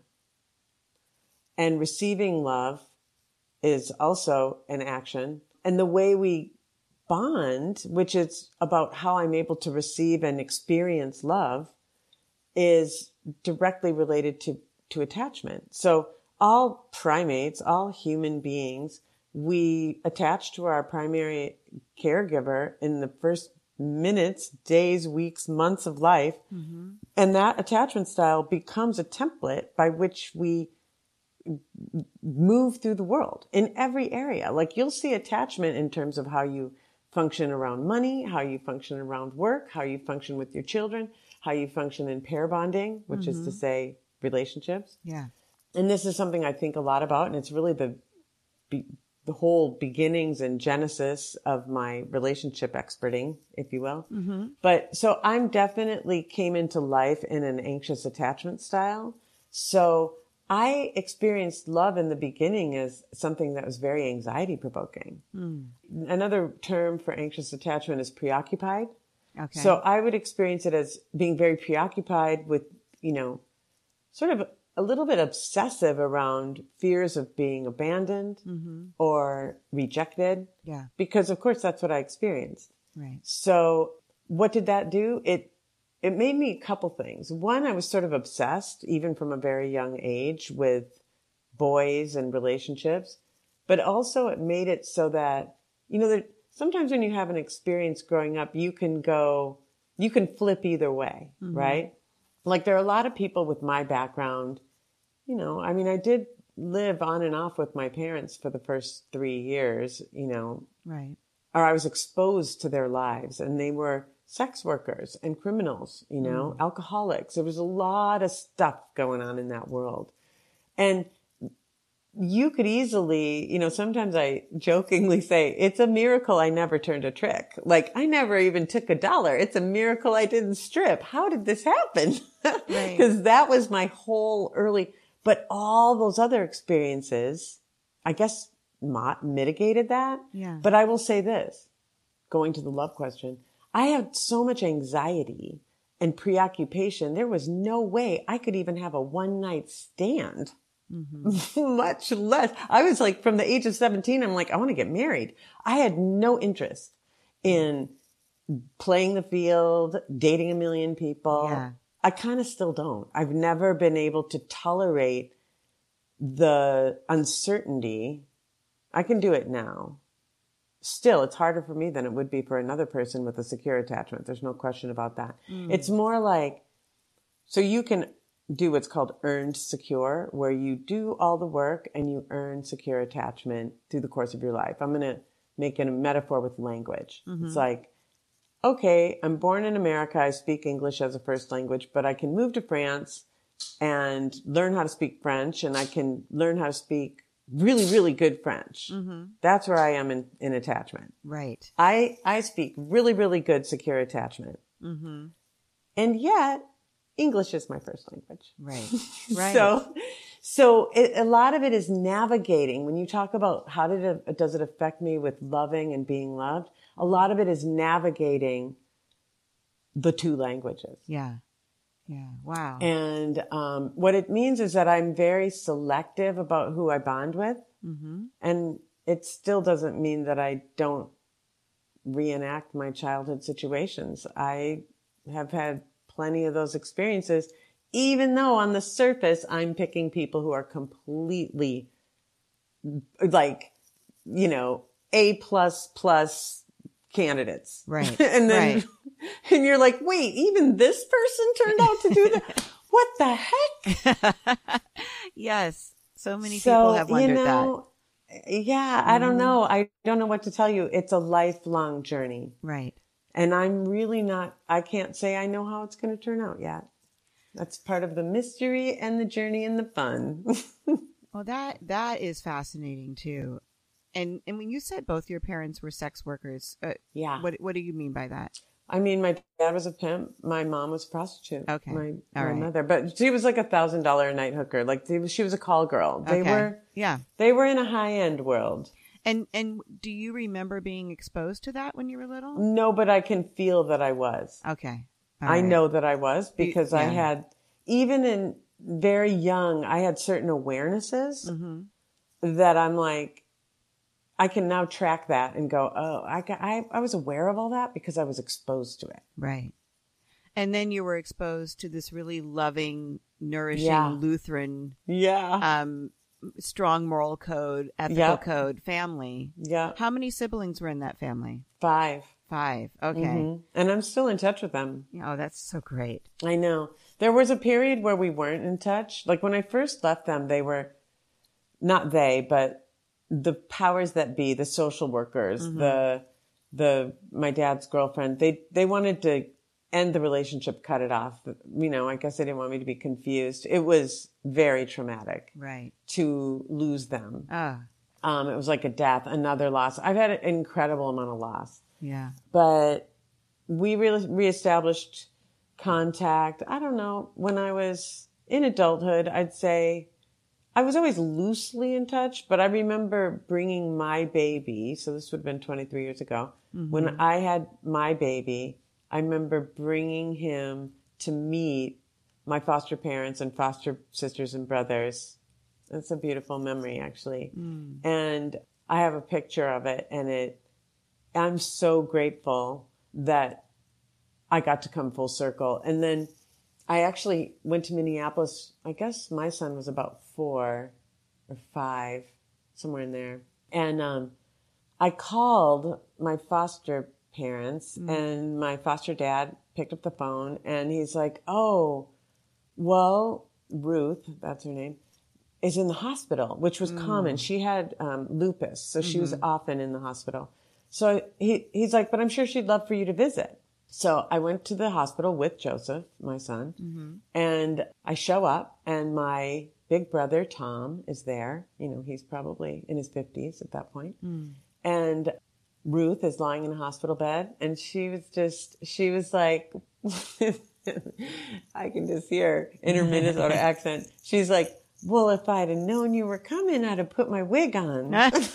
and receiving love is also an action. And the way we bond, which is about how I'm able to receive and experience love, is directly related to, to attachment. So all primates, all human beings, we attach to our primary caregiver in the first minutes, days, weeks, months of life. Mm-hmm. And that attachment style becomes a template by which we move through the world in every area. Like you'll see attachment in terms of how you function around money, how you function around work, how you function with your children, how you function in pair bonding, which mm-hmm. is to say relationships. Yeah. And this is something I think a lot about, and it's really the be- the whole beginnings and genesis of my relationship experting, if you will. Mm-hmm. But so I'm definitely came into life in an anxious attachment style. So I experienced love in the beginning as something that was very anxiety provoking. Mm. Another term for anxious attachment is preoccupied. Okay. So I would experience it as being very preoccupied with, you know, sort of a little bit obsessive around fears of being abandoned mm-hmm. or rejected. Yeah. Because of course that's what I experienced. Right. So what did that do? It, it made me a couple things. One, I was sort of obsessed, even from a very young age, with boys and relationships, but also it made it so that, you know, that sometimes when you have an experience growing up, you can go, you can flip either way, mm-hmm. right? Like there are a lot of people with my background, you know, I mean, I did live on and off with my parents for the first three years, you know. Right. Or I was exposed to their lives, and they were sex workers and criminals, you know, mm. alcoholics. There was a lot of stuff going on in that world. And you could easily, you know, sometimes I jokingly say, it's a miracle I never turned a trick. Like, I never even took a dollar. It's a miracle I didn't strip. How did this happen? Because right. that was my whole early, but all those other experiences, I guess, mo- mitigated that. Yeah. But I will say this, going to the love question, I had so much anxiety and preoccupation. There was no way I could even have a one night stand. Mm-hmm. Much less. I was like, from the age of seventeen, I'm like, I want to get married. I had no interest in playing the field, dating a million people. Yeah. I kind of still don't. I've never been able to tolerate the uncertainty. I can do it now. Still, it's harder for me than it would be for another person with a secure attachment. There's no question about that. Mm. It's more like, so you can do what's called earned secure, where you do all the work and you earn secure attachment through the course of your life. I'm going to make a metaphor with language. Mm-hmm. It's like, okay, I'm born in America. I speak English as a first language, but I can move to France and learn how to speak French, and I can learn how to speak really, really good French. Mm-hmm. That's where I am in, in attachment. Right. I, I speak really, really good secure attachment. Mm-hmm. And yet English is my first language. Right. Right. So, so it, a lot of it is navigating. When you talk about how did it, does it affect me with loving and being loved? A lot of it is navigating the two languages. Yeah. Yeah. Wow. And um, what it means is that I'm very selective about who I bond with. Mm-hmm. And it still doesn't mean that I don't reenact my childhood situations. I have had plenty of those experiences, even though on the surface, I'm picking people who are completely like, you know, A plus plus candidates. Right. And then, right. and you're like, wait, even this person turned out to do that? What the heck? Yes. So many so, people have wondered you know, that. Yeah, I don't know. I don't know what to tell you. It's a lifelong journey. Right. And I'm really not, I can't say I know how it's going to turn out yet. That's part of the mystery and the journey and the fun. Well, that, that is fascinating too. And, and when you said both your parents were sex workers, uh, Yeah. what, what do you mean by that? I mean, my dad was a pimp. My mom was a prostitute. Okay. My, All my right. mother, but she was like a thousand dollar a night hooker. Like she was, she was a call girl. They Okay. were, Yeah. they were in a high end world. And, and do you remember being exposed to that when you were little? No, but I can feel that I was. Okay. All I right. know that I was because I Yeah. had, even in very young, I had certain awarenesses Mm-hmm. that I'm like, I can now track that and go, oh, I, got, I, I was aware of all that because I was exposed to it. Right. And then you were exposed to this really loving, nourishing Yeah. Lutheran, Yeah. um, strong moral code, ethical Yep. code family. Yeah. How many siblings were in that family? Five. Five. Okay. Mhm. And I'm still in touch with them. Oh, that's so great. I know. There was a period where we weren't in touch. Like when I first left them, they were, not they, but the powers that be, the social workers, Mm-hmm. the, the, my dad's girlfriend, they, they wanted to end the relationship, cut it off. You know, I guess they didn't want me to be confused. It was very traumatic Right. to lose them. Ah, Um, it was like a death, another loss. I've had an incredible amount of loss, yeah. but we re- reestablished contact. I don't know. When I was in adulthood, I'd say I was always loosely in touch, but I remember bringing my baby. So this would have been twenty-three years ago. Mm-hmm. When I had my baby, I remember bringing him to meet my foster parents and foster sisters and brothers. It's a beautiful memory, actually. Mm. And I have a picture of it, and it, I'm so grateful that I got to come full circle. And then I actually went to Minneapolis. I guess my son was about four or five, somewhere in there. And um, I called my foster parents, Mm. and my foster dad picked up the phone, and he's like, oh, well, Ruth, that's her name, is in the hospital, which was common. She had um, lupus, so she was often in the hospital. So he, he's like, but I'm sure she'd love for you to visit. So I went to the hospital with Joseph, my son, Mm-hmm. and I show up, and my big brother, Tom, is there. You know, he's probably in his fifties at that point. Mm. And Ruth is lying in a hospital bed, and she was just, she was like, I can just hear in her Minnesota accent. She's like, well, if I'd have known you were coming, I'd have put my wig on. And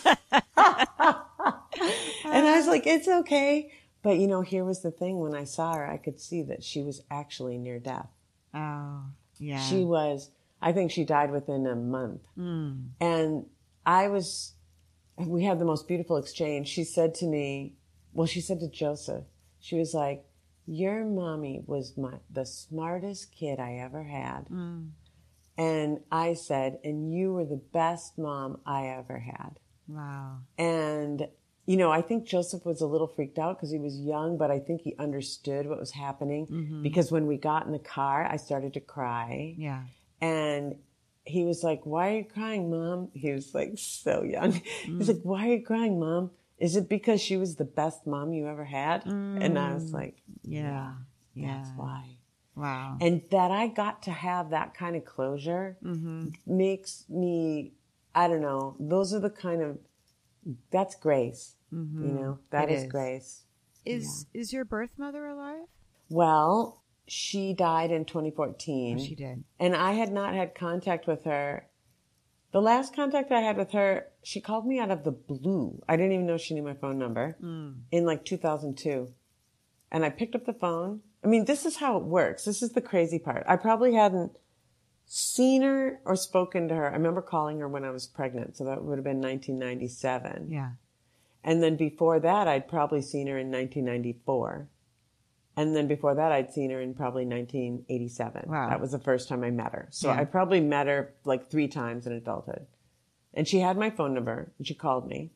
I was like, it's okay. But, you know, here was the thing. When I saw her, I could see that she was actually near death. Oh, yeah. She was, I think she died within a month. Mm. And I was, we had the most beautiful exchange. She said to me, well, she said to Joseph, she was like, your mommy was my the smartest kid I ever had. Mm. And I said, and you were the best mom I ever had. Wow. And, you know, I think Joseph was a little freaked out because he was young, but I think he understood what was happening. Mm-hmm. Because when we got in the car, I started to cry. Yeah. And he was like, why are you crying, Mom? He was like so young. Mm. He's like, why are you crying, Mom? Is it because she was the best mom you ever had? Mm. And I was like, Yeah. Yeah. that's why. Wow. And that I got to have that kind of closure Mm-hmm. makes me I don't know. Those are the kind of, that's grace. Mm-hmm. You know, that It is, is. grace. Is is your birth mother alive? Well, she died in twenty fourteen. Oh, she did. And I had not had contact with her. The last contact I had with her, she called me out of the blue. I didn't even know she knew my phone number Mm. in like two thousand two. And I picked up the phone. I mean, this is how it works. This is the crazy part. I probably hadn't seen her or spoken to her. I remember calling her when I was pregnant. So that would have been nineteen ninety-seven. Yeah. And then before that, I'd probably seen her in nineteen ninety-four. And then before that, I'd seen her in probably nineteen eighty-seven. Wow. That was the first time I met her. So Yeah. I probably met her like three times in adulthood. And she had my phone number and she called me.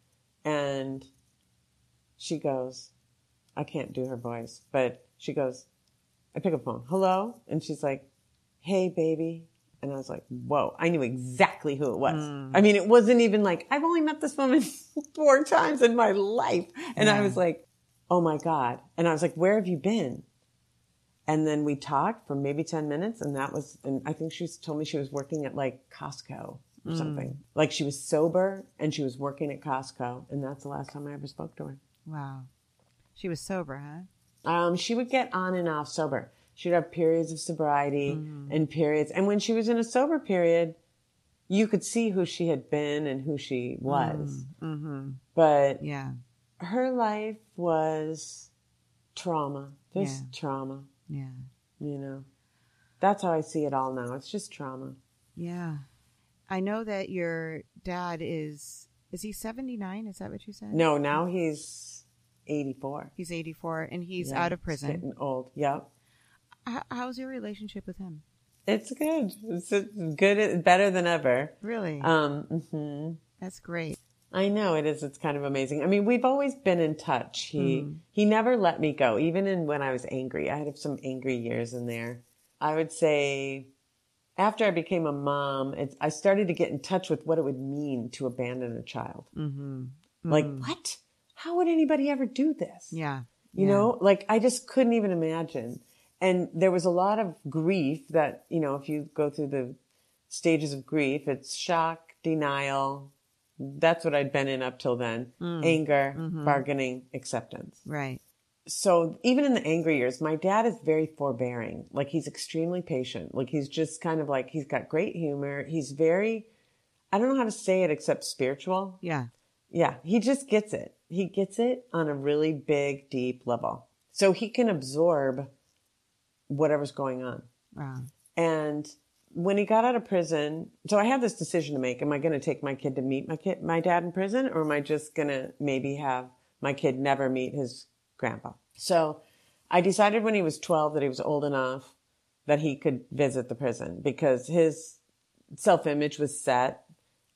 And she goes, I can't do her voice, but she goes, I pick up the phone. Hello? And she's like, hey, baby. And I was like, whoa, I knew exactly who it was. Mm. I mean, it wasn't even like, I've only met this woman four times in my life. And Yeah. I was like, oh my God. And I was like, where have you been? And then we talked for maybe ten minutes. And that was, and I think she told me she was working at like Costco or Mm. something. Like she was sober and she was working at Costco. And that's the last time I ever spoke to her. Wow. She was sober, huh? Um, she would get on and off sober. She'd have periods of sobriety Mm-hmm. and periods. And when she was in a sober period, you could see who she had been and who she was. Mm-hmm. But Yeah. her life was trauma. Just Yeah. trauma, Yeah. you know. That's how I see it all now. It's just trauma. Yeah. I know that your dad is, is he seventy-nine? Is that what you said? No, now he's eighty-four. He's eighty-four and he's Yeah, out of he's prison. getting old. Yep. How, how's your relationship with him? It's good. It's good, better than ever. Really? Um, mhm. That's great. I know it is. It's kind of amazing. I mean, we've always been in touch. He Mm. he never let me go, even in when I was angry. I had some angry years in there. I would say after I became a mom, it's, I started to get in touch with what it would mean to abandon a child. Mm-hmm. Like, what? How would anybody ever do this? Yeah. You Yeah. know, like I just couldn't even imagine. And there was a lot of grief that, you know, if you go through the stages of grief, it's shock, denial. That's what I'd been in up till then. Mm. Anger, Mhm. bargaining, acceptance. Right. So even in the angry years, my dad is very forbearing. Like he's extremely patient. Like he's just kind of like, he's got great humor. He's very, I don't know how to say it except spiritual. Yeah. Yeah. He just gets it. He gets it on a really big, deep level. So he can absorb whatever's going on. Wow. And when he got out of prison, so I had this decision to make. Am I going to take my kid to meet my kid, my dad in prison, or am I just going to maybe have my kid never meet his grandpa? So I decided when he was twelve that he was old enough that he could visit the prison because his self-image was set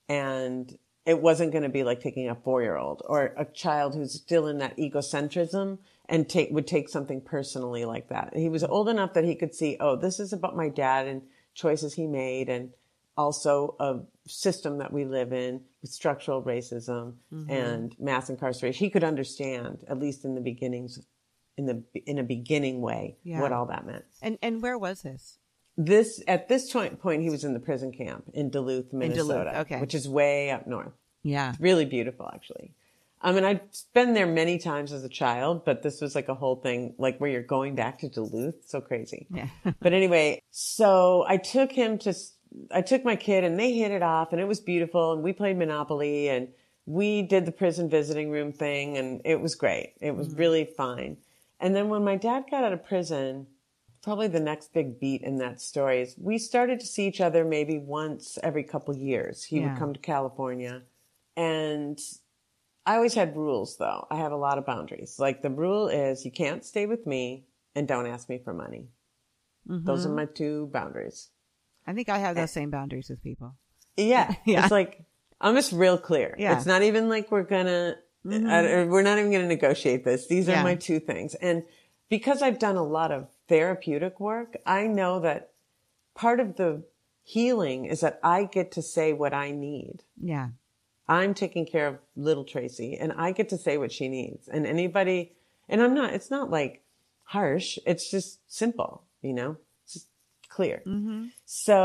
and it wasn't going to be like taking a four-year-old or a child who's still in that egocentrism and take, would take something personally like that. He was old enough that he could see, oh, this is about my dad and choices he made and also a system that we live in with structural racism Mm-hmm. and mass incarceration. He could understand, at least in the beginnings, in the in a beginning way, Yeah. what all that meant. And and where was this? This at this point, point he was in the prison camp in Duluth, Minnesota, Duluth, okay. which is way up north. Yeah. Really beautiful, actually. I mean, I've been there many times as a child, but this was like a whole thing, like where you're going back to Duluth. So crazy. Yeah. But anyway, so I took him to, I took my kid and they hit it off and it was beautiful and we played Monopoly and we did the prison visiting room thing and it was great. It was Mm-hmm. really fine. And then when my dad got out of prison, probably the next big beat in that story is we started to see each other maybe once every couple years. He Yeah. would come to California and I always had rules though. I have a lot of boundaries. Like the rule is you can't stay with me and don't ask me for money. Those are my two boundaries. I think I have those same boundaries with people. Yeah. Yeah. It's like, I'm just real clear. Yeah. It's not even like we're gonna, uh, we're not even gonna negotiate this. These are Yeah. my two things. And because I've done a lot of therapeutic work, I know that part of the healing is that I get to say what I need. Yeah. I'm taking care of little Tracy and I get to say what she needs. And anybody, and I'm not, it's not like harsh. It's just simple, you know, it's just clear. Mm-hmm. So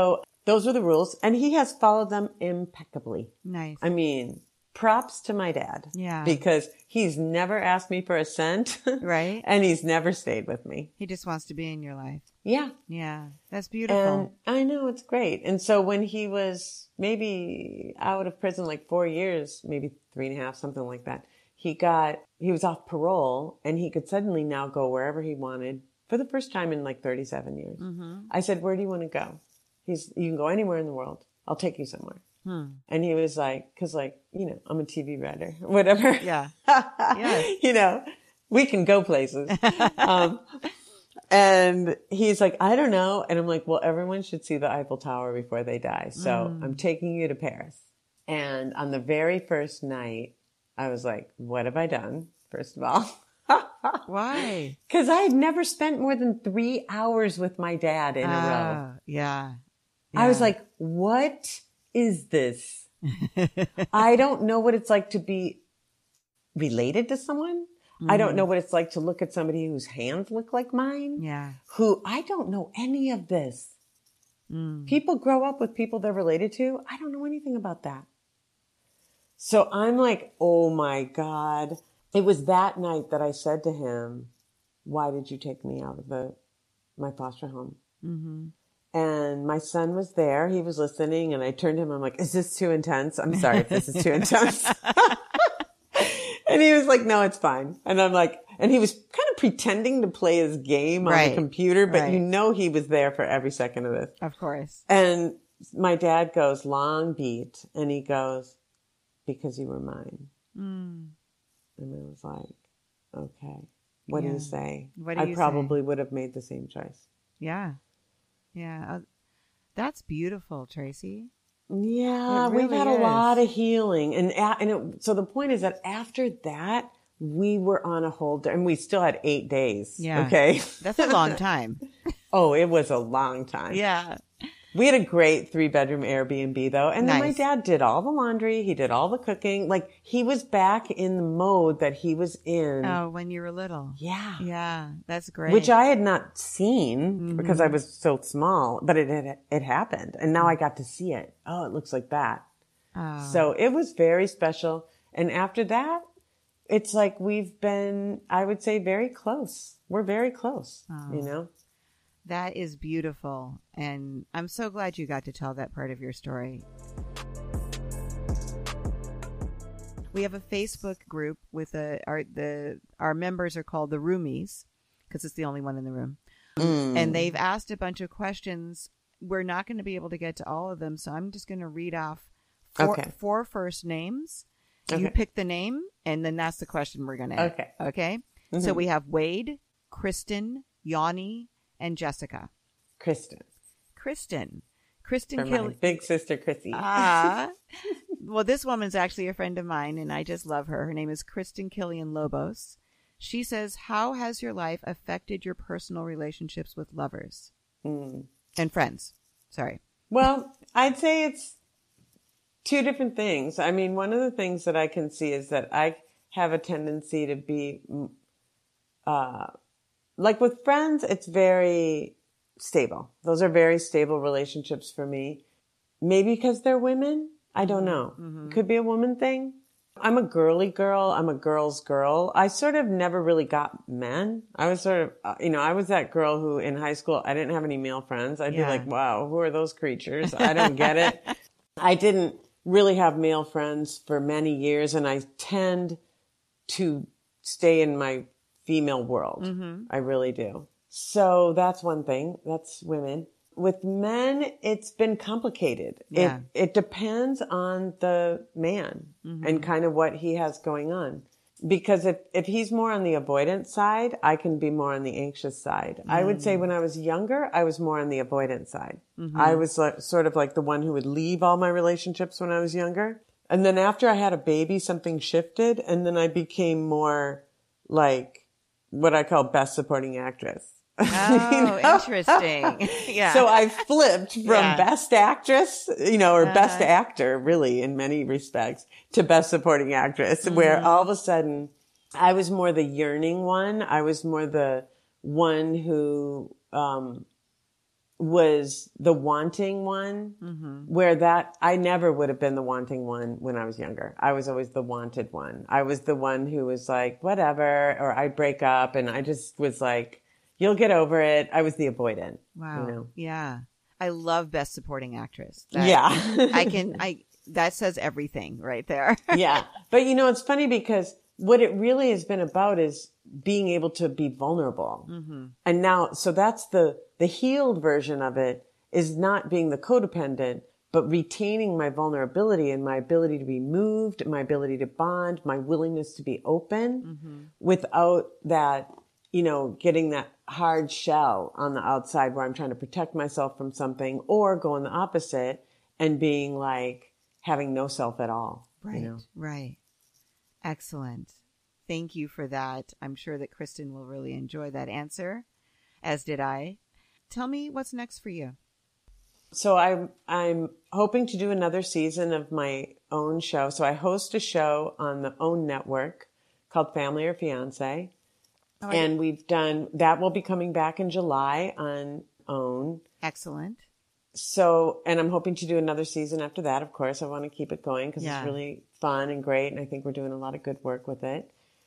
those were the rules. And he has followed them impeccably. Nice. I mean, props to my dad. Yeah. Because he's never asked me for a cent. Right. And he's never stayed with me. He just wants to be in your life. Yeah. Yeah. That's beautiful. And I know, it's great. And so when he was maybe out of prison like four years, maybe three and a half, something like that, he got, he was off parole and he could suddenly now go wherever he wanted for the first time in like thirty-seven years. Mm-hmm. I said, where do you want to go? He's, you can go anywhere in the world. I'll take you somewhere. Hmm. And he was like, cause like, you know, I'm a T V writer, whatever. Yeah. Yes. You know, we can go places. um, and he's like, I don't know. And I'm like, well, everyone should see the Eiffel Tower before they die. So Mm. I'm taking you to Paris. And on the very first night, I was like, what have I done? First of all. Why? Cause I had never spent more than three hours with my dad in a row. Ah, yeah. I was Yeah. like, what is this? I don't know what it's like to be related to someone. Mm. I don't know what it's like to look at somebody whose hands look like mine. Yeah. Who, I don't know any of this. Mm. People grow up with people they're related to. I don't know anything about that. So I'm like, oh my God. It was that night that I said to him, why did you take me out of the my foster home? Mm-hmm. And my son was there. He was listening. And I turned to him. I'm like, is this too intense? I'm sorry if this is too intense. And he was like, no, it's fine. And I'm like, and he was kind of pretending to play his game on Right. the computer, but Right. you know he was there for every second of this. Of course. And my dad goes, long beat. And he goes, because you were mine. Mm. And I was like, okay, what do Yeah. you say? What do I you probably would have made the same choice. Yeah. Yeah. Uh, that's beautiful, Tracy. Yeah, It we've really had a is. lot of healing. And, a- and it, so the point is that after that, we were on a whole, and we still had eight days. Yeah. Okay. That's a long time. Oh, it was a long time. Yeah. We had a great three bedroom Airbnb though. And then my Nice. dad did all the laundry. He did all the cooking. Like he was back in the mode that he was in. Oh, when you were little. Yeah. Yeah. That's great. Which I had not seen Mm-hmm. because I was so small, but it had, it happened. And now I got to see it. Oh, it looks like that. Oh. So it was very special. And after that, it's like we've been, I would say, very close. We're very close, Oh. you know? That is beautiful. And I'm so glad you got to tell that part of your story. We have a Facebook group with a, our the our members are called the Roomies because it's the only one in the room. Mm. And they've asked a bunch of questions. We're not going to be able to get to all of them, so I'm just going to read off four, Okay. four first names. You Okay. pick the name, and then that's the question we're going to Okay. Okay? Mhm. So we have Wade, Kristen, Yanni, and Jessica. Kristen. Kristen. Kristen For Kill. my big sister, Chrissy. Ah. Well, this woman's actually a friend of mine, and I just love her. Her name is Kristen Killian Lobos. She says, how has your life affected your personal relationships with lovers Mm. and friends? Sorry. Well, I'd say it's two different things. I mean, one of the things that I can see is that I have a tendency to be, uh, like with friends, it's very stable. Those are very stable relationships for me. Maybe because they're women. I don't know. Mm-hmm. Could be a woman thing. I'm a girly girl. I'm a girl's girl. I sort of never really got men. I was sort of, uh, you know, I was that girl who in high school, I didn't have any male friends. I'd Yeah. be like, wow, who are those creatures? I don't get it. I didn't really have male friends for many years, and I tend to stay in my female world. Mm-hmm. I really do. So that's one thing. That's women. With men, it's been complicated. Yeah. It, it depends on the man Mm-hmm. and kind of what he has going on. Because if, if he's more on the avoidance side, I can be more on the anxious side. Mm. I would say when I was younger, I was more on the avoidance side. Mm-hmm. I was like, sort of like the one who would leave all my relationships when I was younger. And then after I had a baby, something shifted. And then I became more like what I call best supporting actress. Oh, You know? interesting. Yeah. So I flipped from Yeah. best actress, you know, or best Uh-huh. actor, really, in many respects, to best supporting actress, Mm-hmm. where all of a sudden I was more the yearning one. I was more the one who, um, was the wanting one, Mm-hmm. where that I never would have been the wanting one when I was younger. I was always the wanted one. I was the one who was like, whatever, or I'd break up and I just was like, you'll get over it. I was the avoidant. Wow. You know? Yeah. I love Best Supporting Actress. That- Yeah. I can, I, that says everything right there. Yeah. But you know, it's funny because what it really has been about is being able to be vulnerable. Mm-hmm. And now, so that's the, the healed version of it is not being the codependent, but retaining my vulnerability and my ability to be moved, my ability to bond, my willingness to be open Mm-hmm. without that, you know, getting that hard shell on the outside where I'm trying to protect myself from something, or going the opposite and being like having no self at all. Right. You know? Right. Excellent. Thank you for that. I'm sure that Kristen will really enjoy that answer, as did I. Tell me what's next for you. So I'm I'm hoping to do another season of my own show. So I host a show on the OWN network called Family or Fiance. Oh, I- And we've done, that will be coming back in July on OWN. Excellent. So, and I'm hoping to do another season after that. Of course, I want to keep it going because Yeah. it's really fun and great. And I think we're doing a lot of good work with it.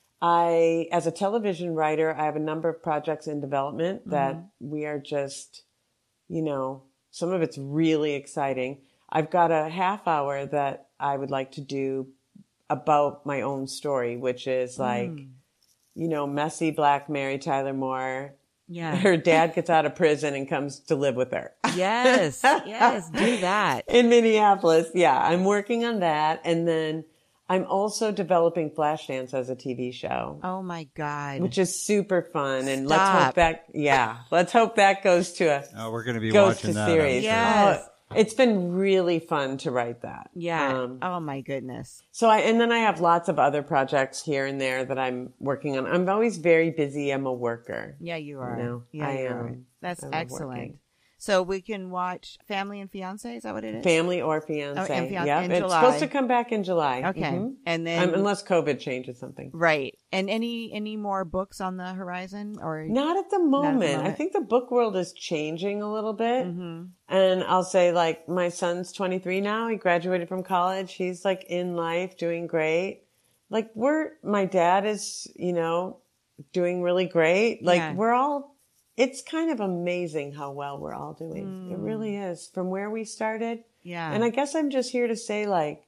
I, as a television writer, I have a number of projects in development that we are just, you know, some of it's really exciting. I've got a half hour that I would like to do about my own story, which is like, you know, messy black Mary Tyler Moore. Yeah. Her dad gets out of prison and comes to live with her. Yes. Yes. Do that. In Minneapolis. Yeah, I'm working on that. And then I'm also developing Flashdance as a T V show, Oh my God. which is super fun. And let's Stop. hope that, yeah, let's hope that goes to a, Oh, we're going to be goes watching to that. series. I'm sure. Yes. Oh, it's been really fun to write that. Yeah. Um, Oh my goodness. So I, and then I have lots of other projects here and there that I'm working on. I'm always very busy. I'm a worker. Yeah, you are. know, yeah, I you are. am. That's I'm excellent. working. So we can watch Family and Fiance. Is that what it is? Family or Fiance. Oh, and Fiance yeah, in it's July. supposed to come back in July. Okay. Mhm. And then Um, unless COVID changes something. right. And any any more books on the horizon or Not at the moment. I moment. think the book world is changing a little bit. Mm-hmm. And I'll say, like, my son's twenty-three now. He graduated from college. He's like in life, doing great. Like, we're, my dad is, you know, doing really great. Like, Yeah. we're all, it's kind of amazing how well we're all doing. It really is. From where we started. Yeah. And I guess I'm just here to say, like,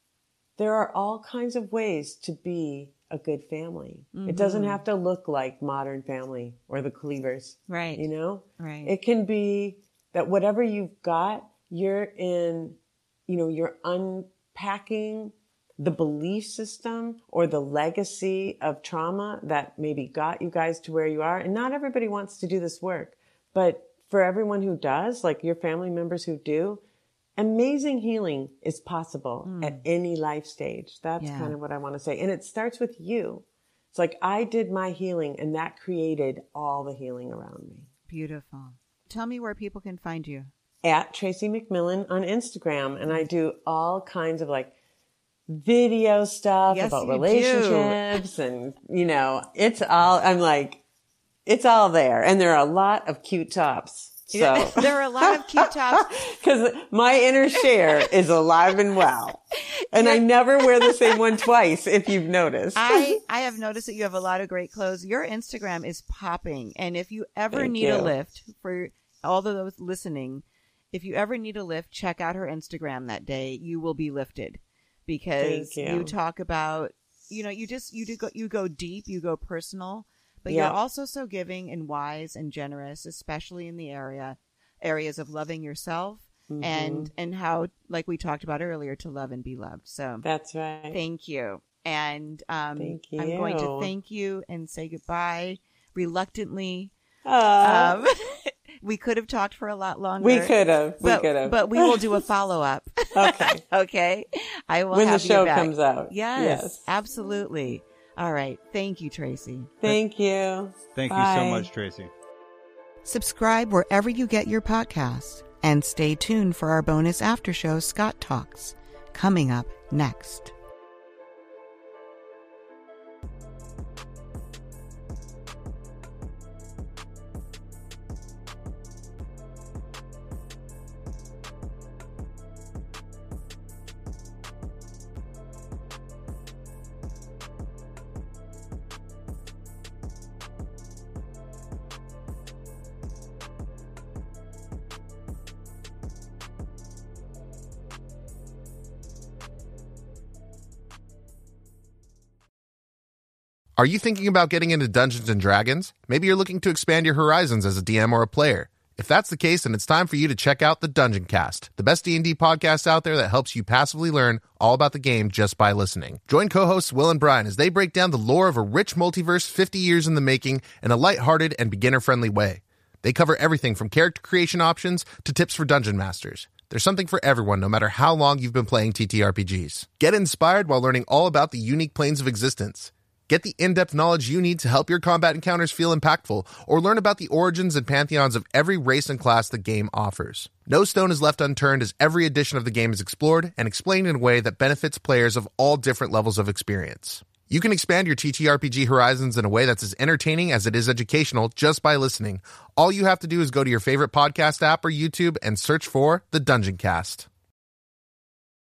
there are all kinds of ways to be a good family. It doesn't have to look like Modern Family or the Cleavers. Right. You know? Right. It can be that whatever you've got, you're in, you know, you're unpacking the belief system or the legacy of trauma that maybe got you guys to where you are. And not everybody wants to do this work, but for everyone who does, like your family members who do, amazing healing is possible at any life stage. That's Yeah. kind of what I want to say. And it starts with you. It's like I did my healing and that created all the healing around me. Beautiful. Tell me where people can find you. At Tracy McMillan on Instagram. And I do all kinds of like video stuff Yes, about you do. relationships and, you know, it's all, I'm like, it's all there. And there are a lot of cute tops. So, there are a lot of cute tops. because my inner share is alive and well. And I never wear the same one twice, if you've noticed. I, I have noticed that you have a lot of great clothes. Your Instagram is popping. And if you ever Thank need a you. lift, for all of those listening, if you ever need a lift, check out her Instagram that day. You will be lifted because Thank you. you talk about, you know, you just, you do go, you go deep, you go personal, but Yeah. you're also so giving and wise and generous, especially in the area, areas of loving yourself Mm-hmm. and, and how, like we talked about earlier, to love and be loved. So That's right. thank you. And um, Thank I'm going to you. thank you and say goodbye reluctantly. Uh, Um, we could have talked for a lot longer. we could have. We but, could have. but we will do a follow up. Okay. Okay. I will When the have you show back. comes out. Yes, Yes. absolutely. All right. Thank you, Tracy. Thank you. Thank you so Bye. much, Tracy. Subscribe wherever you get your podcasts and stay tuned for our bonus after show, Scott Talks, coming up next. Are you thinking about getting into Dungeons and Dragons? Maybe you're looking to expand your horizons as a D M or a player. If that's the case, then it's time for you to check out the Dungeon Cast, the best D and D podcast out there that helps you passively learn all about the game just by listening. Join co-hosts Will and Brian as they break down the lore of a rich multiverse fifty years in the making in a lighthearted and beginner-friendly way. They cover everything from character creation options to tips for dungeon masters. There's something for everyone, no matter how long you've been playing T T R P Gs. Get inspired while learning all about the unique planes of existence. Get the in-depth knowledge you need to help your combat encounters feel impactful, or learn about the origins and pantheons of every race and class the game offers. No stone is left unturned as every edition of the game is explored and explained in a way that benefits players of all different levels of experience. You can expand your T T R P G horizons in a way that's as entertaining as it is educational just by listening. All you have to do is go to your favorite podcast app or YouTube and search for The Dungeon Cast.